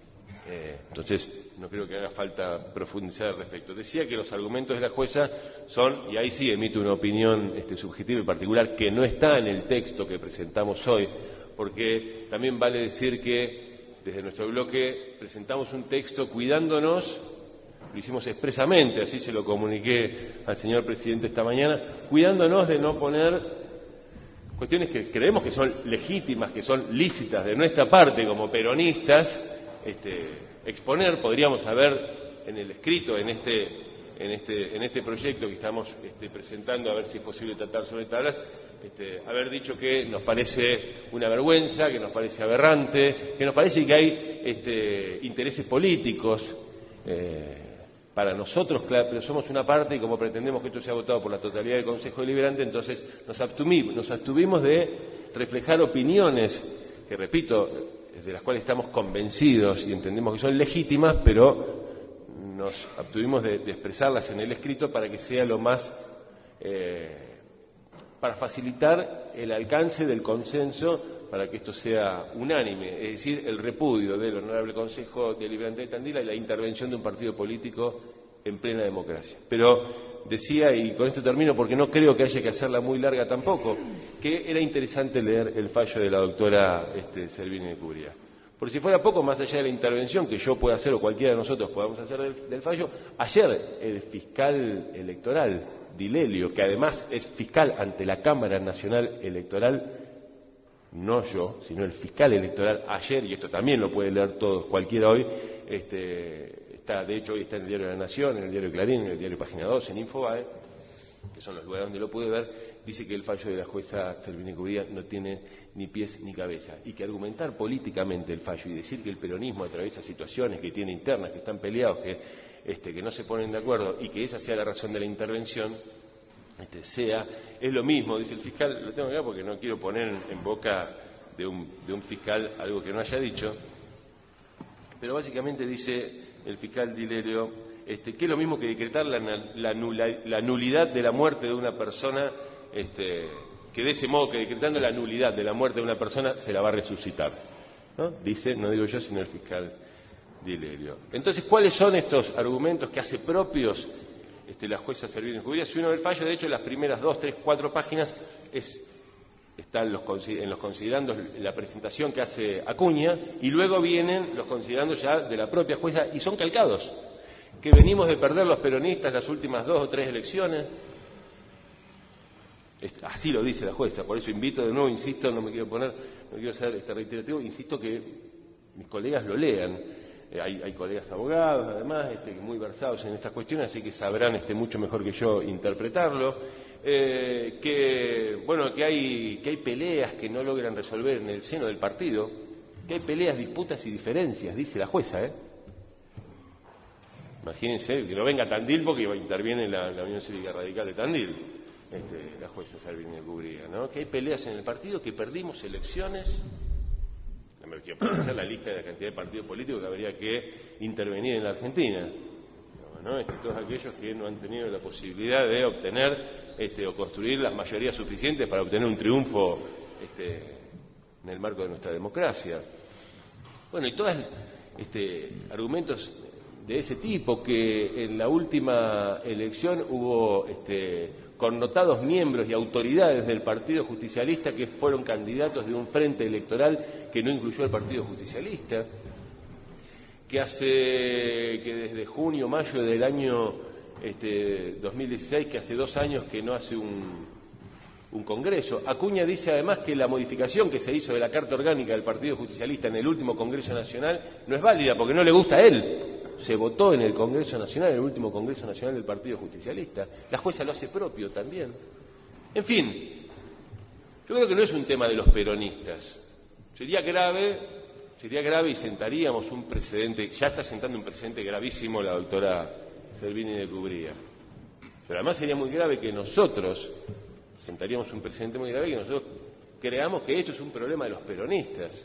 Eh, entonces, no creo que haga falta profundizar al respecto. Decía que los argumentos de la jueza son, y ahí sí emito una opinión este, subjetiva y particular, que no está en el texto que presentamos hoy, porque también vale decir que desde nuestro bloque presentamos un texto cuidándonos, lo hicimos expresamente, así se lo comuniqué al señor presidente esta mañana, cuidándonos de no poner cuestiones que creemos que son legítimas, que son lícitas de nuestra parte como peronistas, Este, exponer. Podríamos haber en el escrito, en este, en este, en este proyecto que estamos este, presentando, a ver si es posible tratar sobre tablas, este, haber dicho que nos parece una vergüenza, que nos parece aberrante, que nos parece que hay este, intereses políticos eh, para nosotros, claro, pero somos una parte y como pretendemos que esto sea votado por la totalidad del Consejo Deliberante, entonces nos abstuvimos, nos abstuvimos de reflejar opiniones que, repito, de las cuales estamos convencidos y entendemos que son legítimas, pero nos abstuvimos de, de expresarlas en el escrito para que sea lo más, eh, para facilitar el alcance del consenso, para que esto sea unánime, es decir, el repudio del Honorable Consejo Deliberante de Tandil y la intervención de un partido político en plena democracia. Pero decía, y con esto termino porque no creo que haya que hacerla muy larga tampoco, que era interesante leer el fallo de la doctora este, Servini de Cubría. Por si fuera poco, más allá de la intervención que yo pueda hacer o cualquiera de nosotros podamos hacer del, del fallo, ayer el fiscal electoral, Dilelio, que además es fiscal ante la Cámara Nacional Electoral, no yo, sino el fiscal electoral, ayer, y esto también lo puede leer todos, cualquiera hoy, este, está, de hecho hoy está en el diario de la Nación, en el diario Clarín, en el diario Página dos, en Infobae, que son los lugares donde lo pude ver, dice que el fallo de la jueza Servini Cubría no tiene ni pies ni cabeza, y que argumentar políticamente el fallo y decir que el peronismo atraviesa situaciones que tiene internas, que están peleados, que, este, que no se ponen de acuerdo, y que esa sea la razón de la intervención, este, sea, es lo mismo, dice el fiscal, lo tengo acá porque no quiero poner en, en boca de un, de un fiscal algo que no haya dicho, pero básicamente dice el fiscal Dilelio, este, que es lo mismo que decretar la, la, nula, la nulidad de la muerte de una persona, este, que de ese modo que decretando la nulidad de la muerte de una persona se la va a resucitar, ¿no? Dice, no digo yo, sino el fiscal Dilerio. Entonces, ¿cuáles son estos argumentos que hace propios este, la jueza Servini Cubría? Si uno ve el fallo, de hecho, las primeras dos, tres, cuatro páginas es... están los, en los considerandos la presentación que hace Acuña, y luego vienen los considerandos ya de la propia jueza, y son calcados, que venimos de perder los peronistas las últimas dos o tres elecciones. Así lo dice la jueza, por eso invito de nuevo, insisto, no me quiero poner, no quiero ser este reiterativo, insisto que mis colegas lo lean. Eh, hay, hay colegas abogados, además, este, muy versados en estas cuestiones, así que sabrán este, mucho mejor que yo interpretarlo. Eh, que bueno que hay que hay peleas que no logran resolver en el seno del partido, que hay peleas, disputas y diferencias, dice la jueza, ¿eh? Imagínense que no venga Tandil porque interviene la, la Unión Cívica Radical de Tandil, este, la jueza Servini Cubría, ¿no? Que hay peleas en el partido, que perdimos elecciones. No me quiero hacer la lista de la cantidad de partidos políticos que habría que intervenir en la Argentina, ¿no? Este, todos aquellos que no han tenido la posibilidad de obtener este, o construir las mayorías suficientes para obtener un triunfo este, en el marco de nuestra democracia. Bueno, y todos este, argumentos de ese tipo, que en la última elección hubo este, connotados miembros y autoridades del Partido Justicialista que fueron candidatos de un frente electoral que no incluyó al Partido Justicialista, que hace que desde junio, mayo del año este, dos mil dieciséis, que hace dos años que no hace un, un congreso. Acuña dice además que la modificación que se hizo de la Carta Orgánica del Partido Justicialista en el último Congreso Nacional no es válida porque no le gusta a él. Se votó en el Congreso Nacional, en el último Congreso Nacional del Partido Justicialista. La jueza lo hace propio también. En fin, yo creo que no es un tema de los peronistas. Sería grave... Sería grave y sentaríamos un precedente, ya está sentando un precedente gravísimo la doctora Servini Cubría. Pero además sería muy grave que nosotros, sentaríamos un precedente muy grave que nosotros creamos que esto es un problema de los peronistas.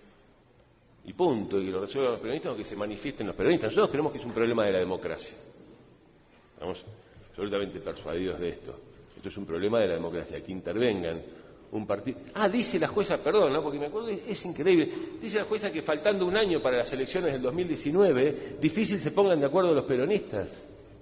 Y punto, y que lo resuelvan los peronistas o que se manifiesten los peronistas. Nosotros creemos que es un problema de la democracia. Estamos absolutamente persuadidos de esto. Esto es un problema de la democracia, que intervengan un partido. Ah, dice la jueza, perdón, ¿no? Porque me acuerdo, es increíble. Dice la jueza que faltando un año para las elecciones del dos mil diecinueve, difícil se pongan de acuerdo los peronistas.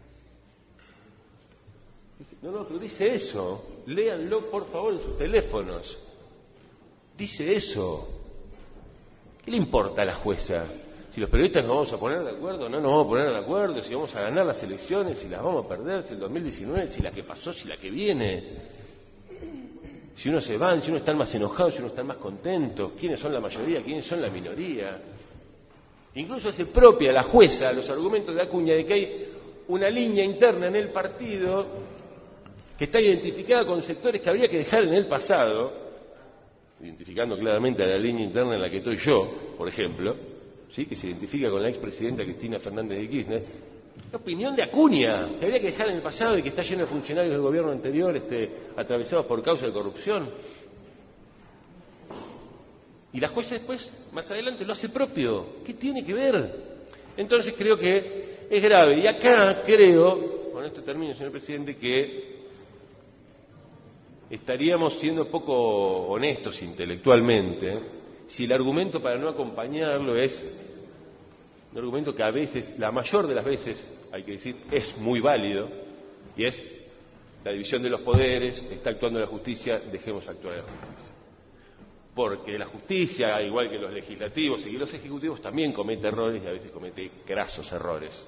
No, no, pero dice eso. Léanlo, por favor, en sus teléfonos. Dice eso. ¿Qué le importa a la jueza? Si los periodistas nos vamos a poner de acuerdo, no nos vamos a poner de acuerdo, si vamos a ganar las elecciones, si las vamos a perder, si el dos mil diecinueve, si la que pasó, si la que viene. Si unos se van, si unos están más enojados, si unos están más contentos, quiénes son la mayoría, quiénes son la minoría. Incluso hace propia la jueza los argumentos de Acuña de que hay una línea interna en el partido que está identificada con sectores que habría que dejar en el pasado, identificando claramente a la línea interna en la que estoy yo, por ejemplo, ¿sí? Que se identifica con la expresidenta Cristina Fernández de Kirchner. La opinión de Acuña, que habría que dejar en el pasado y que está lleno de funcionarios del gobierno anterior este, atravesados por causa de corrupción. Y la jueza después, más adelante, lo hace propio. ¿Qué tiene que ver? Entonces creo que es grave. Y acá creo, con esto termino, señor presidente, que estaríamos siendo poco honestos intelectualmente si el argumento para no acompañarlo es un argumento que a veces, la mayor de las veces, hay que decir, es muy válido, y es la división de los poderes, está actuando la justicia, dejemos actuar a la justicia. Porque la justicia, al igual que los legislativos y los ejecutivos, también comete errores y a veces comete grasos errores.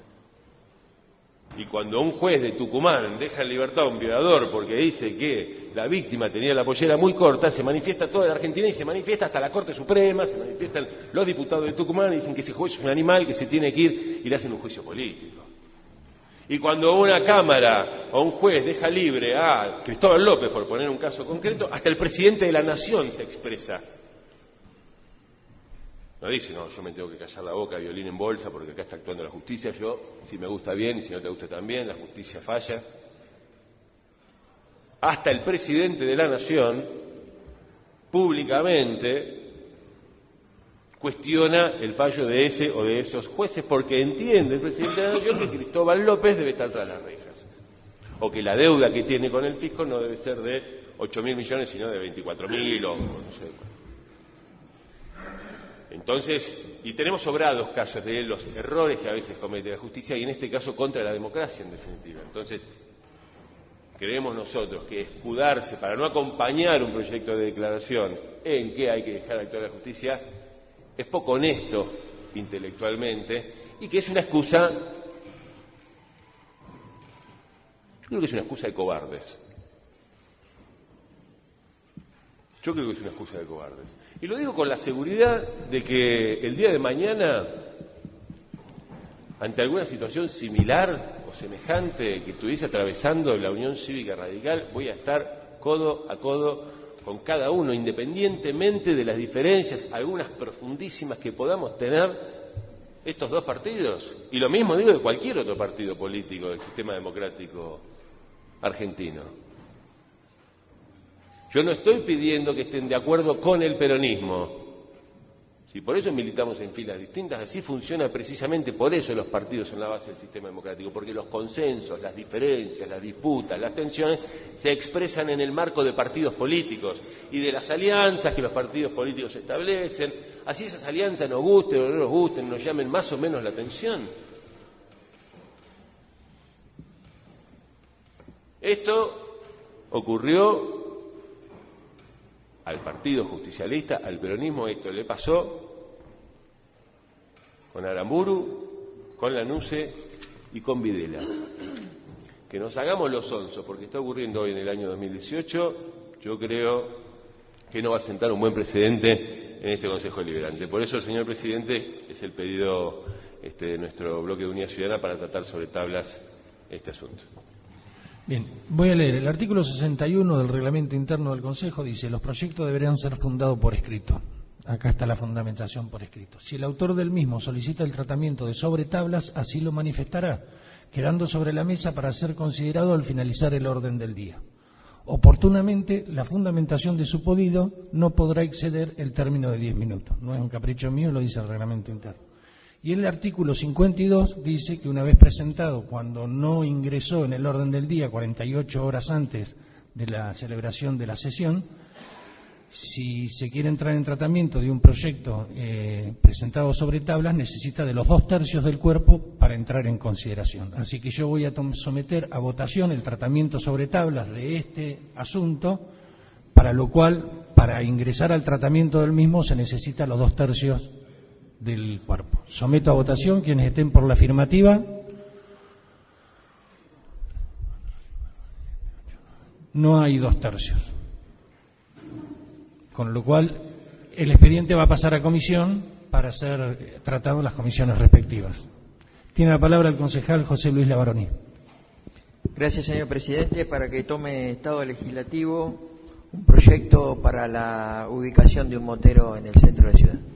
Y cuando un juez de Tucumán deja en libertad a un violador porque dice que la víctima tenía la pollera muy corta, se manifiesta toda la Argentina y se manifiesta hasta la Corte Suprema, se manifiestan los diputados de Tucumán y dicen que ese juez es un animal, que se tiene que ir y le hacen un juicio político. Y cuando una Cámara o un juez deja libre a Cristóbal López, por poner un caso concreto, hasta el presidente de la Nación se expresa. No dice, no, yo me tengo que callar la boca, violín en bolsa, porque acá está actuando la justicia. Yo, si me gusta bien y si no te gusta también, la justicia falla. Hasta el presidente de la Nación, públicamente, cuestiona el fallo de ese o de esos jueces porque entiende el presidente de la Nación que Cristóbal López debe estar tras las rejas, o que la deuda que tiene con el fisco no debe ser de ocho mil millones sino de veinticuatro mil o no sé. Entonces, y tenemos sobrados casos de los errores que a veces comete la justicia y en este caso contra la democracia en definitiva. Entonces, creemos nosotros que escudarse para no acompañar un proyecto de declaración en que hay que dejar actuar la justicia es poco honesto intelectualmente y que es una excusa, yo creo que es una excusa de cobardes. Yo creo que es una excusa de cobardes. Y lo digo con la seguridad de que el día de mañana, ante alguna situación similar o semejante que estuviese atravesando la Unión Cívica Radical, voy a estar codo a codo con cada uno, independientemente de las diferencias, algunas profundísimas que podamos tener estos dos partidos. Y lo mismo digo de cualquier otro partido político del sistema democrático argentino. Yo no estoy pidiendo que estén de acuerdo con el peronismo. Si por eso militamos en filas distintas, así funciona precisamente, por eso los partidos son la base del sistema democrático, porque los consensos, las diferencias, las disputas, las tensiones se expresan en el marco de partidos políticos y de las alianzas que los partidos políticos establecen. Así esas alianzas nos gusten o no nos gusten, nos llamen más o menos la atención. Esto ocurrió al Partido Justicialista, al peronismo, esto le pasó con Aramburu, con Lanuse y con Videla. Que nos hagamos los onzos, porque está ocurriendo hoy en el año dos mil dieciocho, yo creo que no va a sentar un buen precedente en este Consejo Deliberante. Por eso, señor presidente, es el pedido este, de nuestro bloque de Unidad Ciudadana para tratar sobre tablas este asunto. Bien, voy a leer. El artículo sesenta y uno del reglamento interno del Consejo dice: los proyectos deberán ser fundados por escrito. Acá está la fundamentación por escrito. Si el autor del mismo solicita el tratamiento de sobre tablas, así lo manifestará, quedando sobre la mesa para ser considerado al finalizar el orden del día. Oportunamente, la fundamentación de su pedido no podrá exceder el término de diez minutos. No es un capricho mío, lo dice el reglamento interno. Y el artículo cincuenta y dos dice que una vez presentado, cuando no ingresó en el orden del día cuarenta y ocho horas antes de la celebración de la sesión, si se quiere entrar en tratamiento de un proyecto eh, presentado sobre tablas, necesita de los dos tercios del cuerpo para entrar en consideración. Así que yo voy a someter a votación el tratamiento sobre tablas de este asunto, para lo cual, para ingresar al tratamiento del mismo, se necesita los dos tercios del cuerpo. Someto a votación. Quienes estén por la afirmativa. No hay dos tercios. Con lo cual, el expediente va a pasar a comisión para ser tratado en las comisiones respectivas. Tiene la palabra el concejal José Luis Lavaroni. Gracias, señor presidente. Para que tome Estado Legislativo un proyecto para la ubicación de un motero en el centro de la ciudad.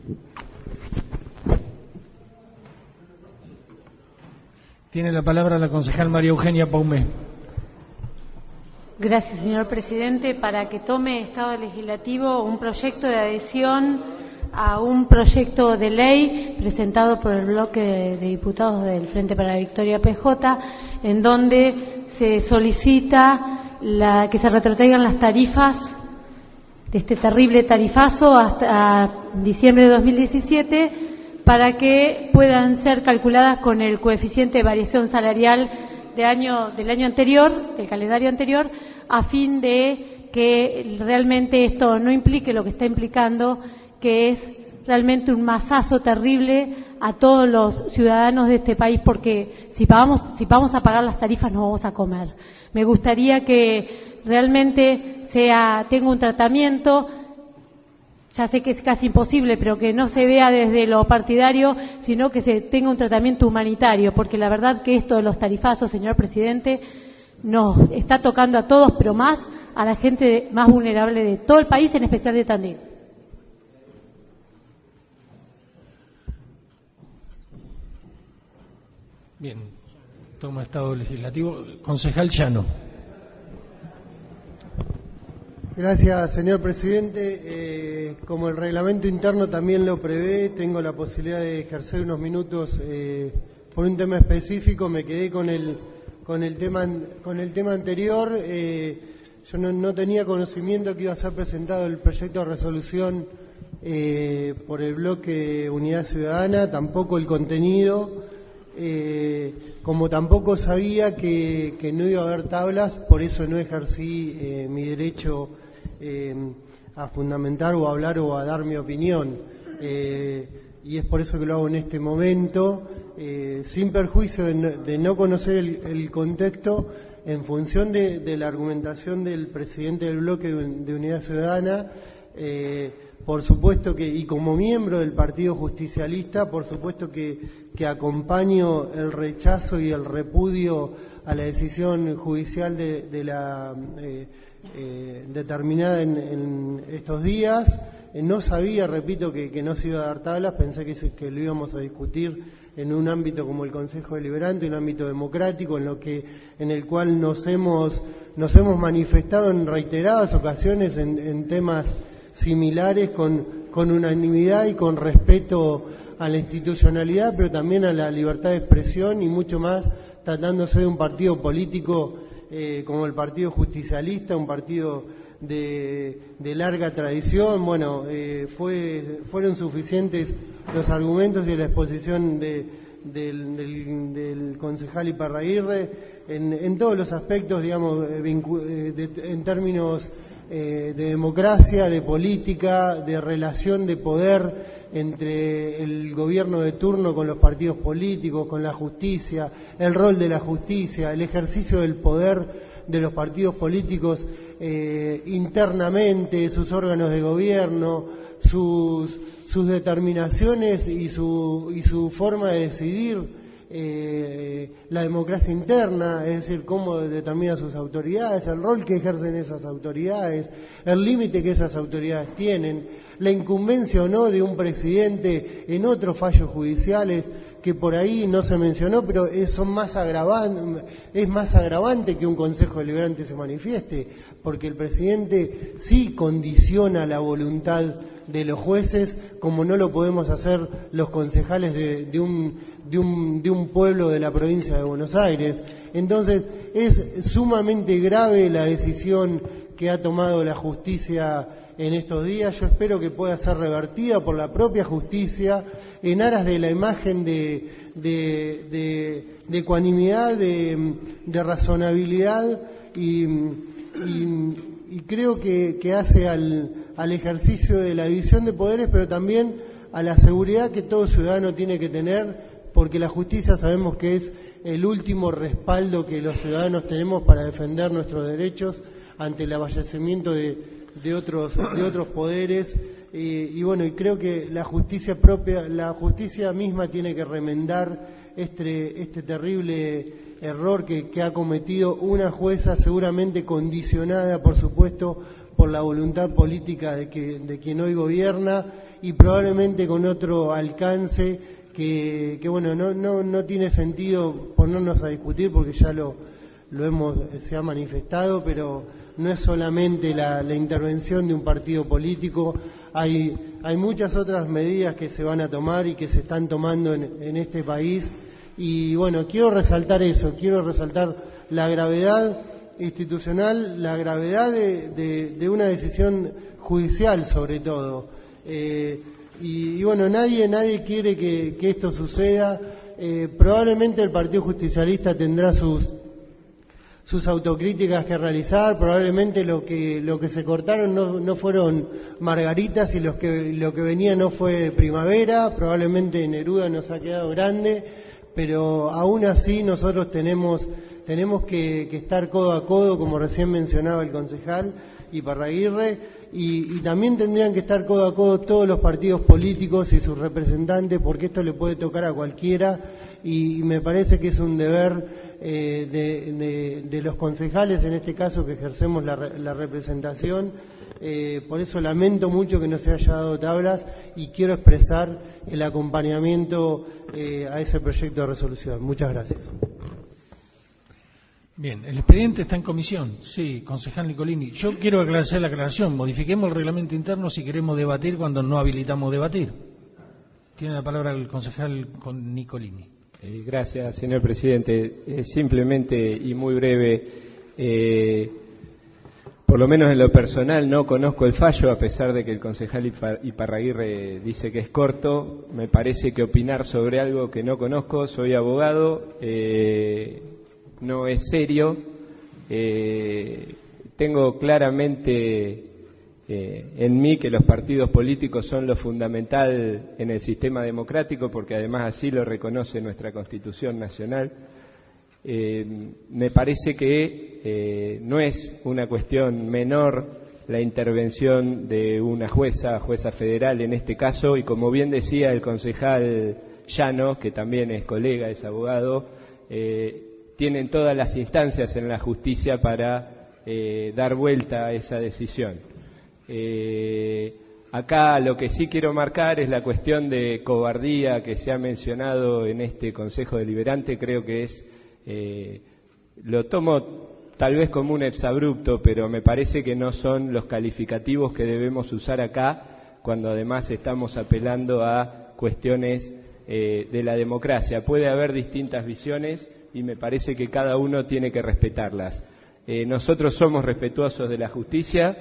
Tiene la palabra la concejal María Eugenia Paumé. Gracias, señor presidente. Para que tome Estado Legislativo un proyecto de adhesión a un proyecto de ley presentado por el bloque de, de diputados del Frente para la Victoria P J, en donde se solicita la, que se retrotraigan las tarifas de este terrible tarifazo hasta diciembre de dos mil diecisiete, para que puedan ser calculadas con el coeficiente de variación salarial de año, del año anterior, del calendario anterior, a fin de que realmente esto no implique lo que está implicando, que es realmente un masazo terrible a todos los ciudadanos de este país, porque si pagamos, si vamos a pagar las tarifas no vamos a comer. Me gustaría que realmente sea, tenga un tratamiento. Ya sé que es casi imposible, pero que no se vea desde lo partidario, sino que se tenga un tratamiento humanitario, porque la verdad que esto de los tarifazos, señor presidente, nos está tocando a todos, pero más a la gente más vulnerable de todo el país, en especial de Tandil. Bien, toma Estado Legislativo. Concejal Llano. Gracias, señor presidente. Eh, como el reglamento interno también lo prevé, tengo la posibilidad de ejercer unos minutos eh, por un tema específico. Me quedé con el con el tema con el tema anterior. Eh, yo no, no tenía conocimiento que iba a ser presentado el proyecto de resolución eh, por el bloque Unidad Ciudadana, tampoco el contenido. Eh, como tampoco sabía que, que no iba a haber tablas, por eso no ejercí eh, mi derecho eh, a fundamentar o a hablar o a dar mi opinión. Eh, y es por eso que lo hago en este momento, eh, sin perjuicio de no, de no conocer el, el contexto, en función de, de la argumentación del presidente del bloque de, de Unidad Ciudadana. Eh, por supuesto que, y como miembro del Partido Justicialista, por supuesto que, que acompaño el rechazo y el repudio a la decisión judicial de, de la eh, eh, determinada en, en estos días. Eh, no sabía, repito, que, que no se iba a dar tablas, pensé que, se, que lo íbamos a discutir en un ámbito como el Consejo Deliberante, un ámbito democrático, en lo que, en el cual nos hemos, nos hemos manifestado en reiteradas ocasiones en, en temas similares, con, con unanimidad y con respeto a la institucionalidad, pero también a la libertad de expresión, y mucho más tratándose de un partido político eh, como el Partido Justicialista, un partido de, de larga tradición. Bueno, eh, fue, fueron suficientes los argumentos y la exposición de, del, del, del concejal Iparraguirre en, en todos los aspectos, digamos, vincu, de, en términos Eh, de democracia, de política, de relación de poder entre el gobierno de turno con los partidos políticos, con la justicia, el rol de la justicia, el ejercicio del poder de los partidos políticos eh, internamente, sus órganos de gobierno, sus, sus determinaciones y su, y su forma de decidir. Eh, la democracia interna, es decir, cómo determina sus autoridades, el rol que ejercen esas autoridades, el límite que esas autoridades tienen, la incumbencia o no de un presidente en otros fallos judiciales que por ahí no se mencionó, pero es, son más agravan, es más agravante que un Consejo Deliberante se manifieste, porque el presidente sí condiciona la voluntad de los jueces, como no lo podemos hacer los concejales de, de un De un, de un pueblo de la provincia de Buenos Aires. Entonces es sumamente grave la decisión que ha tomado la justicia en estos días. Yo espero que pueda ser revertida por la propia justicia en aras de la imagen de, de, de, de ecuanimidad, de, de razonabilidad, y, y, y creo que, que hace al, al ejercicio de la división de poderes, pero también a la seguridad que todo ciudadano tiene que tener, porque la justicia sabemos que es el último respaldo que los ciudadanos tenemos para defender nuestros derechos ante el avasallamiento de, de otros de otros poderes, y, y bueno, y creo que la justicia propia, la justicia misma tiene que remendar este este terrible error que, que ha cometido una jueza, seguramente condicionada, por supuesto, por la voluntad política de que de quien hoy gobierna, y probablemente con otro alcance. Que, que bueno, no, no, no tiene sentido ponernos a discutir, porque ya lo, lo hemos, se ha manifestado, pero no es solamente la, la intervención de un partido político, hay, hay muchas otras medidas que se van a tomar y que se están tomando en, en este país, y bueno, quiero resaltar eso, quiero resaltar la gravedad institucional, la gravedad de, de, de una decisión judicial sobre todo. Eh, Y, y bueno, nadie nadie quiere que, que esto suceda. Eh, probablemente el Partido Justicialista tendrá sus sus autocríticas que realizar. Probablemente lo que lo que se cortaron no, no fueron margaritas, y los que lo que venía no fue primavera. Probablemente Neruda nos ha quedado grande, pero aún así nosotros tenemos tenemos que, que estar codo a codo, como recién mencionaba el concejal Iparraguirre. Y, y también tendrían que estar codo a codo todos los partidos políticos y sus representantes, porque esto le puede tocar a cualquiera, y, y me parece que es un deber eh, de, de, de los concejales, en este caso, que ejercemos la, la representación. Eh, por eso lamento mucho que no se haya dado tablas, y quiero expresar el acompañamiento eh, a ese proyecto de resolución. Muchas gracias. Bien, el expediente está en comisión. Sí, concejal Nicolini. Yo quiero aclarar la aclaración. Modifiquemos el reglamento interno si queremos debatir cuando no habilitamos debatir. Tiene la palabra el concejal Nicolini. Eh, gracias, señor presidente. Eh, simplemente y muy breve, eh, por lo menos en lo personal no conozco el fallo, a pesar de que el concejal Iparraguirre dice que es corto. Me parece que opinar sobre algo que no conozco, soy abogado, eh, no es serio. Eh, tengo claramente eh, en mí que los partidos políticos son lo fundamental en el sistema democrático, porque además así lo reconoce nuestra Constitución Nacional. Eh, me parece que eh, no es una cuestión menor la intervención de una jueza, jueza federal en este caso, y como bien decía el concejal Llanos, que también es colega, es abogado, eh, tienen todas las instancias en la justicia para eh, dar vuelta a esa decisión. Eh, acá lo que sí quiero marcar es la cuestión de cobardía que se ha mencionado en este Consejo Deliberante. Creo que es, eh, lo tomo tal vez como un exabrupto, pero me parece que no son los calificativos que debemos usar acá, cuando además estamos apelando a cuestiones eh, de la democracia. Puede haber distintas visiones y me parece que cada uno tiene que respetarlas. Eh, nosotros somos respetuosos de la justicia.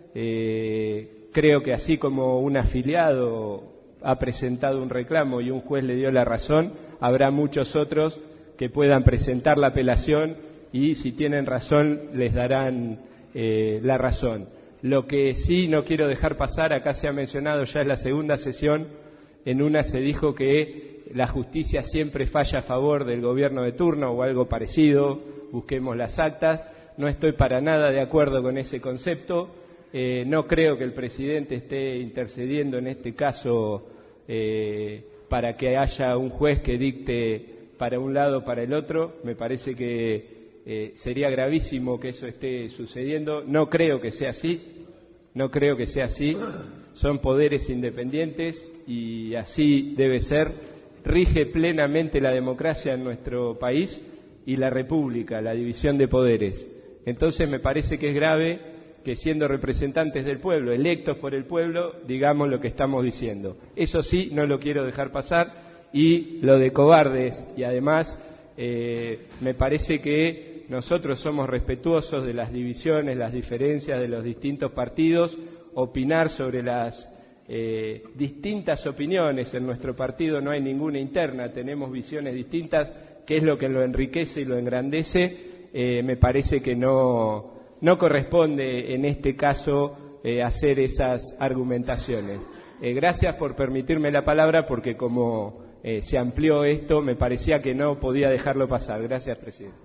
Eh, creo que así como un afiliado ha presentado un reclamo y un juez le dio la razón, habrá muchos otros que puedan presentar la apelación y si tienen razón les darán eh, la razón. Lo que sí no quiero dejar pasar, acá se ha mencionado, ya es la segunda sesión, en una se dijo que la justicia siempre falla a favor del gobierno de turno o algo parecido, busquemos las actas. No estoy para nada de acuerdo con ese concepto. Eh, no creo que el presidente esté intercediendo en este caso eh, para que haya un juez que dicte para un lado o para el otro. Me parece que eh, sería gravísimo que eso esté sucediendo. No creo que sea así, no creo que sea así. Son poderes independientes y así debe ser. Rige plenamente la democracia en nuestro país y la república, la división de poderes. Entonces me parece que es grave que siendo representantes del pueblo, electos por el pueblo, digamos lo que estamos diciendo. Eso sí, no lo quiero dejar pasar. Y lo de cobardes, y además eh, me parece que nosotros somos respetuosos de las divisiones, las diferencias de los distintos partidos. Opinar sobre las eh, distintas opiniones, en nuestro partido no hay ninguna interna, tenemos visiones distintas, que es lo que lo enriquece y lo engrandece. Eh, me parece que no... No corresponde en este caso eh, hacer esas argumentaciones. Eh, gracias por permitirme la palabra porque como eh, se amplió esto me parecía que no podía dejarlo pasar. Gracias, presidente.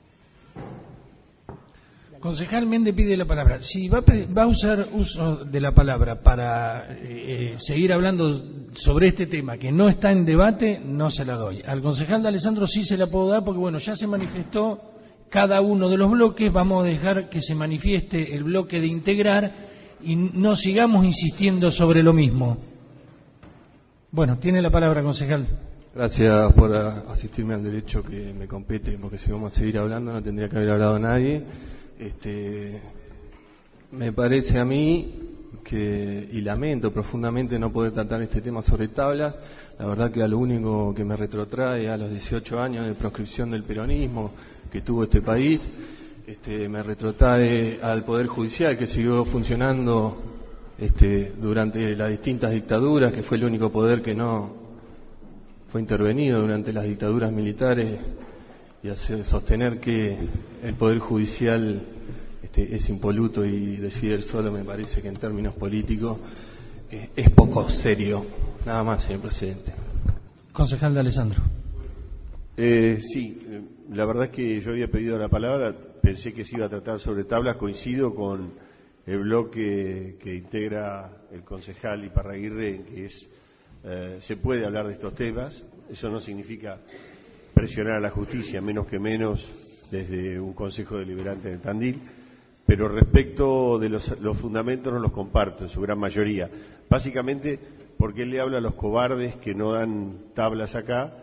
Concejal Méndez pide la palabra. Si va a, pedir, va a usar uso de la palabra para eh, seguir hablando sobre este tema que no está en debate, no se la doy. Al concejal de Alessandro sí se la puedo dar porque bueno, ya se manifestó cada uno de los bloques. Vamos a dejar que se manifieste el bloque de integrar y no sigamos insistiendo sobre lo mismo. Bueno, tiene la palabra, concejal. Gracias por asistirme al derecho que me compete, porque si vamos a seguir hablando no tendría que haber hablado nadie. Este, me parece a mí que, y lamento profundamente no poder tratar este tema sobre tablas. La verdad que a lo único que me retrotrae a los dieciocho años de proscripción del peronismo que tuvo este país, este, me retrotrae al Poder Judicial que siguió funcionando este, durante las distintas dictaduras, que fue el único poder que no fue intervenido durante las dictaduras militares, y hacer, sostener que el Poder Judicial este, es impoluto y decide solo, me parece que en términos políticos eh, es poco serio. Nada más, señor presidente. Concejal de Alessandro. Eh, sí, la verdad es que yo había pedido la palabra, pensé que se iba a tratar sobre tablas, coincido con el bloque que integra el concejal Iparraguirre, en que es, eh, se puede hablar de estos temas. Eso no significa presionar a la justicia, menos que menos desde un Consejo Deliberante de Tandil, pero respecto de los, los fundamentos no los comparto en su gran mayoría, básicamente porque él le habla a los cobardes que no dan tablas acá,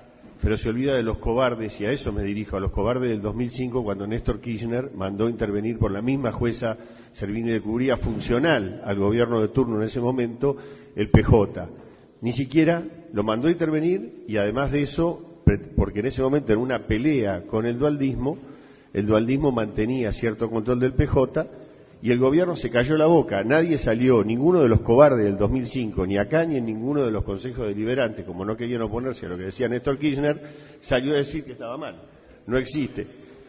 pero se olvida de los cobardes, y a eso me dirijo, a los cobardes del dos mil cinco, cuando Néstor Kirchner mandó intervenir por la misma jueza Servini de Cubría, funcional al gobierno de turno en ese momento, el P J. Ni siquiera lo mandó a intervenir, y además de eso, porque en ese momento en una pelea con el dualdismo, el dualdismo mantenía cierto control del P J, y el gobierno se cayó la boca. Nadie salió, ninguno de los cobardes del dos mil cinco, ni acá ni en ninguno de los consejos deliberantes, como no querían oponerse a lo que decía Néstor Kirchner, salió a decir que estaba mal. No existe.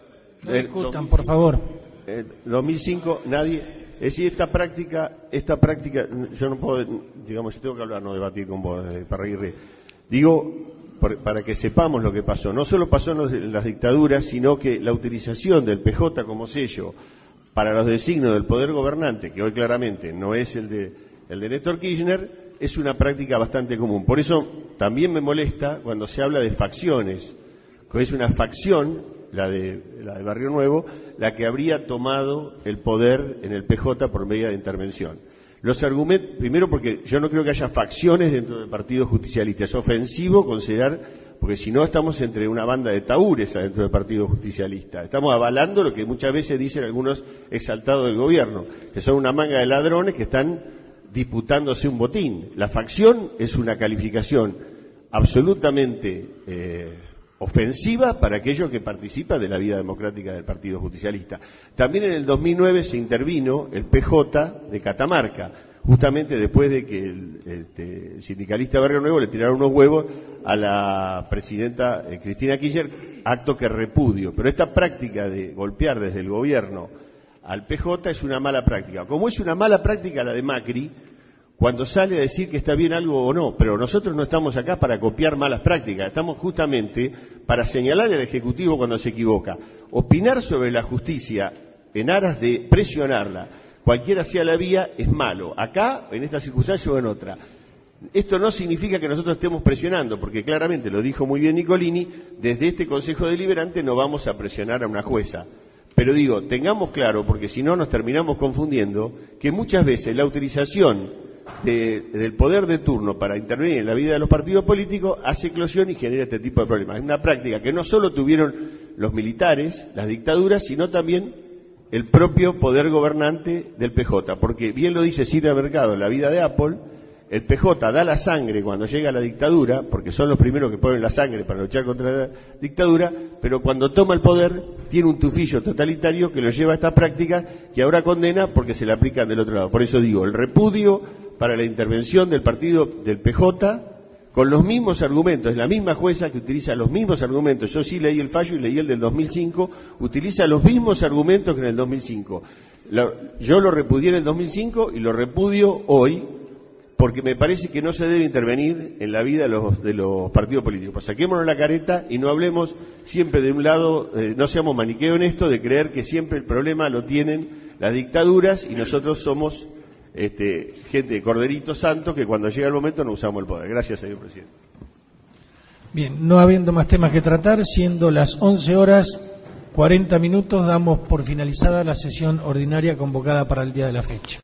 No discutan, por favor. En dos mil cinco nadie, es decir, esta práctica, esta práctica, yo no puedo, digamos, yo tengo que hablar, no debatir con vos, eh, Parraguirre. Digo, por, para que sepamos lo que pasó. No solo pasó en, los, en las dictaduras, sino que la utilización del P J como sello para los designios del poder gobernante, que hoy claramente no es el de, el de Néstor Kirchner, es una práctica bastante común. Por eso también me molesta cuando se habla de facciones, que es una facción, la de, la de Barrio Nuevo, la que habría tomado el poder en el P J por medio de intervención. Los argumentos, primero porque yo no creo que haya facciones dentro del Partido Justicialista. Es ofensivo considerar, porque si no estamos entre una banda de tahúres adentro del Partido Justicialista. Estamos avalando lo que muchas veces dicen algunos exaltados del gobierno, que son una manga de ladrones que están disputándose un botín. La facción es una calificación absolutamente eh, ofensiva para aquellos que participan de la vida democrática del Partido Justicialista. También en el dos mil nueve se intervino el P J de Catamarca, justamente después de que el, el, el sindicalista Barrio Nuevo le tiraron unos huevos a la presidenta eh, Cristina Kirchner, acto que repudio. Pero esta práctica de golpear desde el gobierno al P J es una mala práctica. Como es una mala práctica la de Macri, cuando sale a decir que está bien algo o no, pero nosotros no estamos acá para copiar malas prácticas, estamos justamente para señalarle al Ejecutivo cuando se equivoca. Opinar sobre la justicia en aras de presionarla, cualquiera sea la vía, es malo. Acá, en esta circunstancia o en otra. Esto no significa que nosotros estemos presionando, porque claramente, lo dijo muy bien Nicolini, desde este Consejo Deliberante no vamos a presionar a una jueza. Pero digo, tengamos claro, porque si no nos terminamos confundiendo, que muchas veces la utilización de, del poder de turno para intervenir en la vida de los partidos políticos hace eclosión y genera este tipo de problemas. Es una práctica que no solo tuvieron los militares, las dictaduras, sino también el propio poder gobernante del P J, porque bien lo dice Silvia Mercado en La vida de Apple, el P J da la sangre cuando llega a la dictadura, porque son los primeros que ponen la sangre para luchar contra la dictadura, pero cuando toma el poder tiene un tufillo totalitario que lo lleva a esta práctica que ahora condena porque se la aplican del otro lado. Por eso digo, el repudio para la intervención del partido del P J con los mismos argumentos, es la misma jueza que utiliza los mismos argumentos. Yo sí leí el fallo y leí el del dos mil cinco, utiliza los mismos argumentos que en el dos mil cinco. Lo, yo lo repudié en el dos mil cinco y lo repudio hoy, porque me parece que no se debe intervenir en la vida de los, de los partidos políticos. Pues saquémonos la careta y no hablemos siempre de un lado, eh, no seamos maniqueo en esto, de creer que siempre el problema lo tienen las dictaduras y nosotros somos Este, gente de corderito santo que cuando llega el momento no usamos el poder. Gracias, señor presidente. Bien, no habiendo más temas que tratar, siendo las once horas cuarenta minutos, damos por finalizada la sesión ordinaria convocada para el día de la fecha.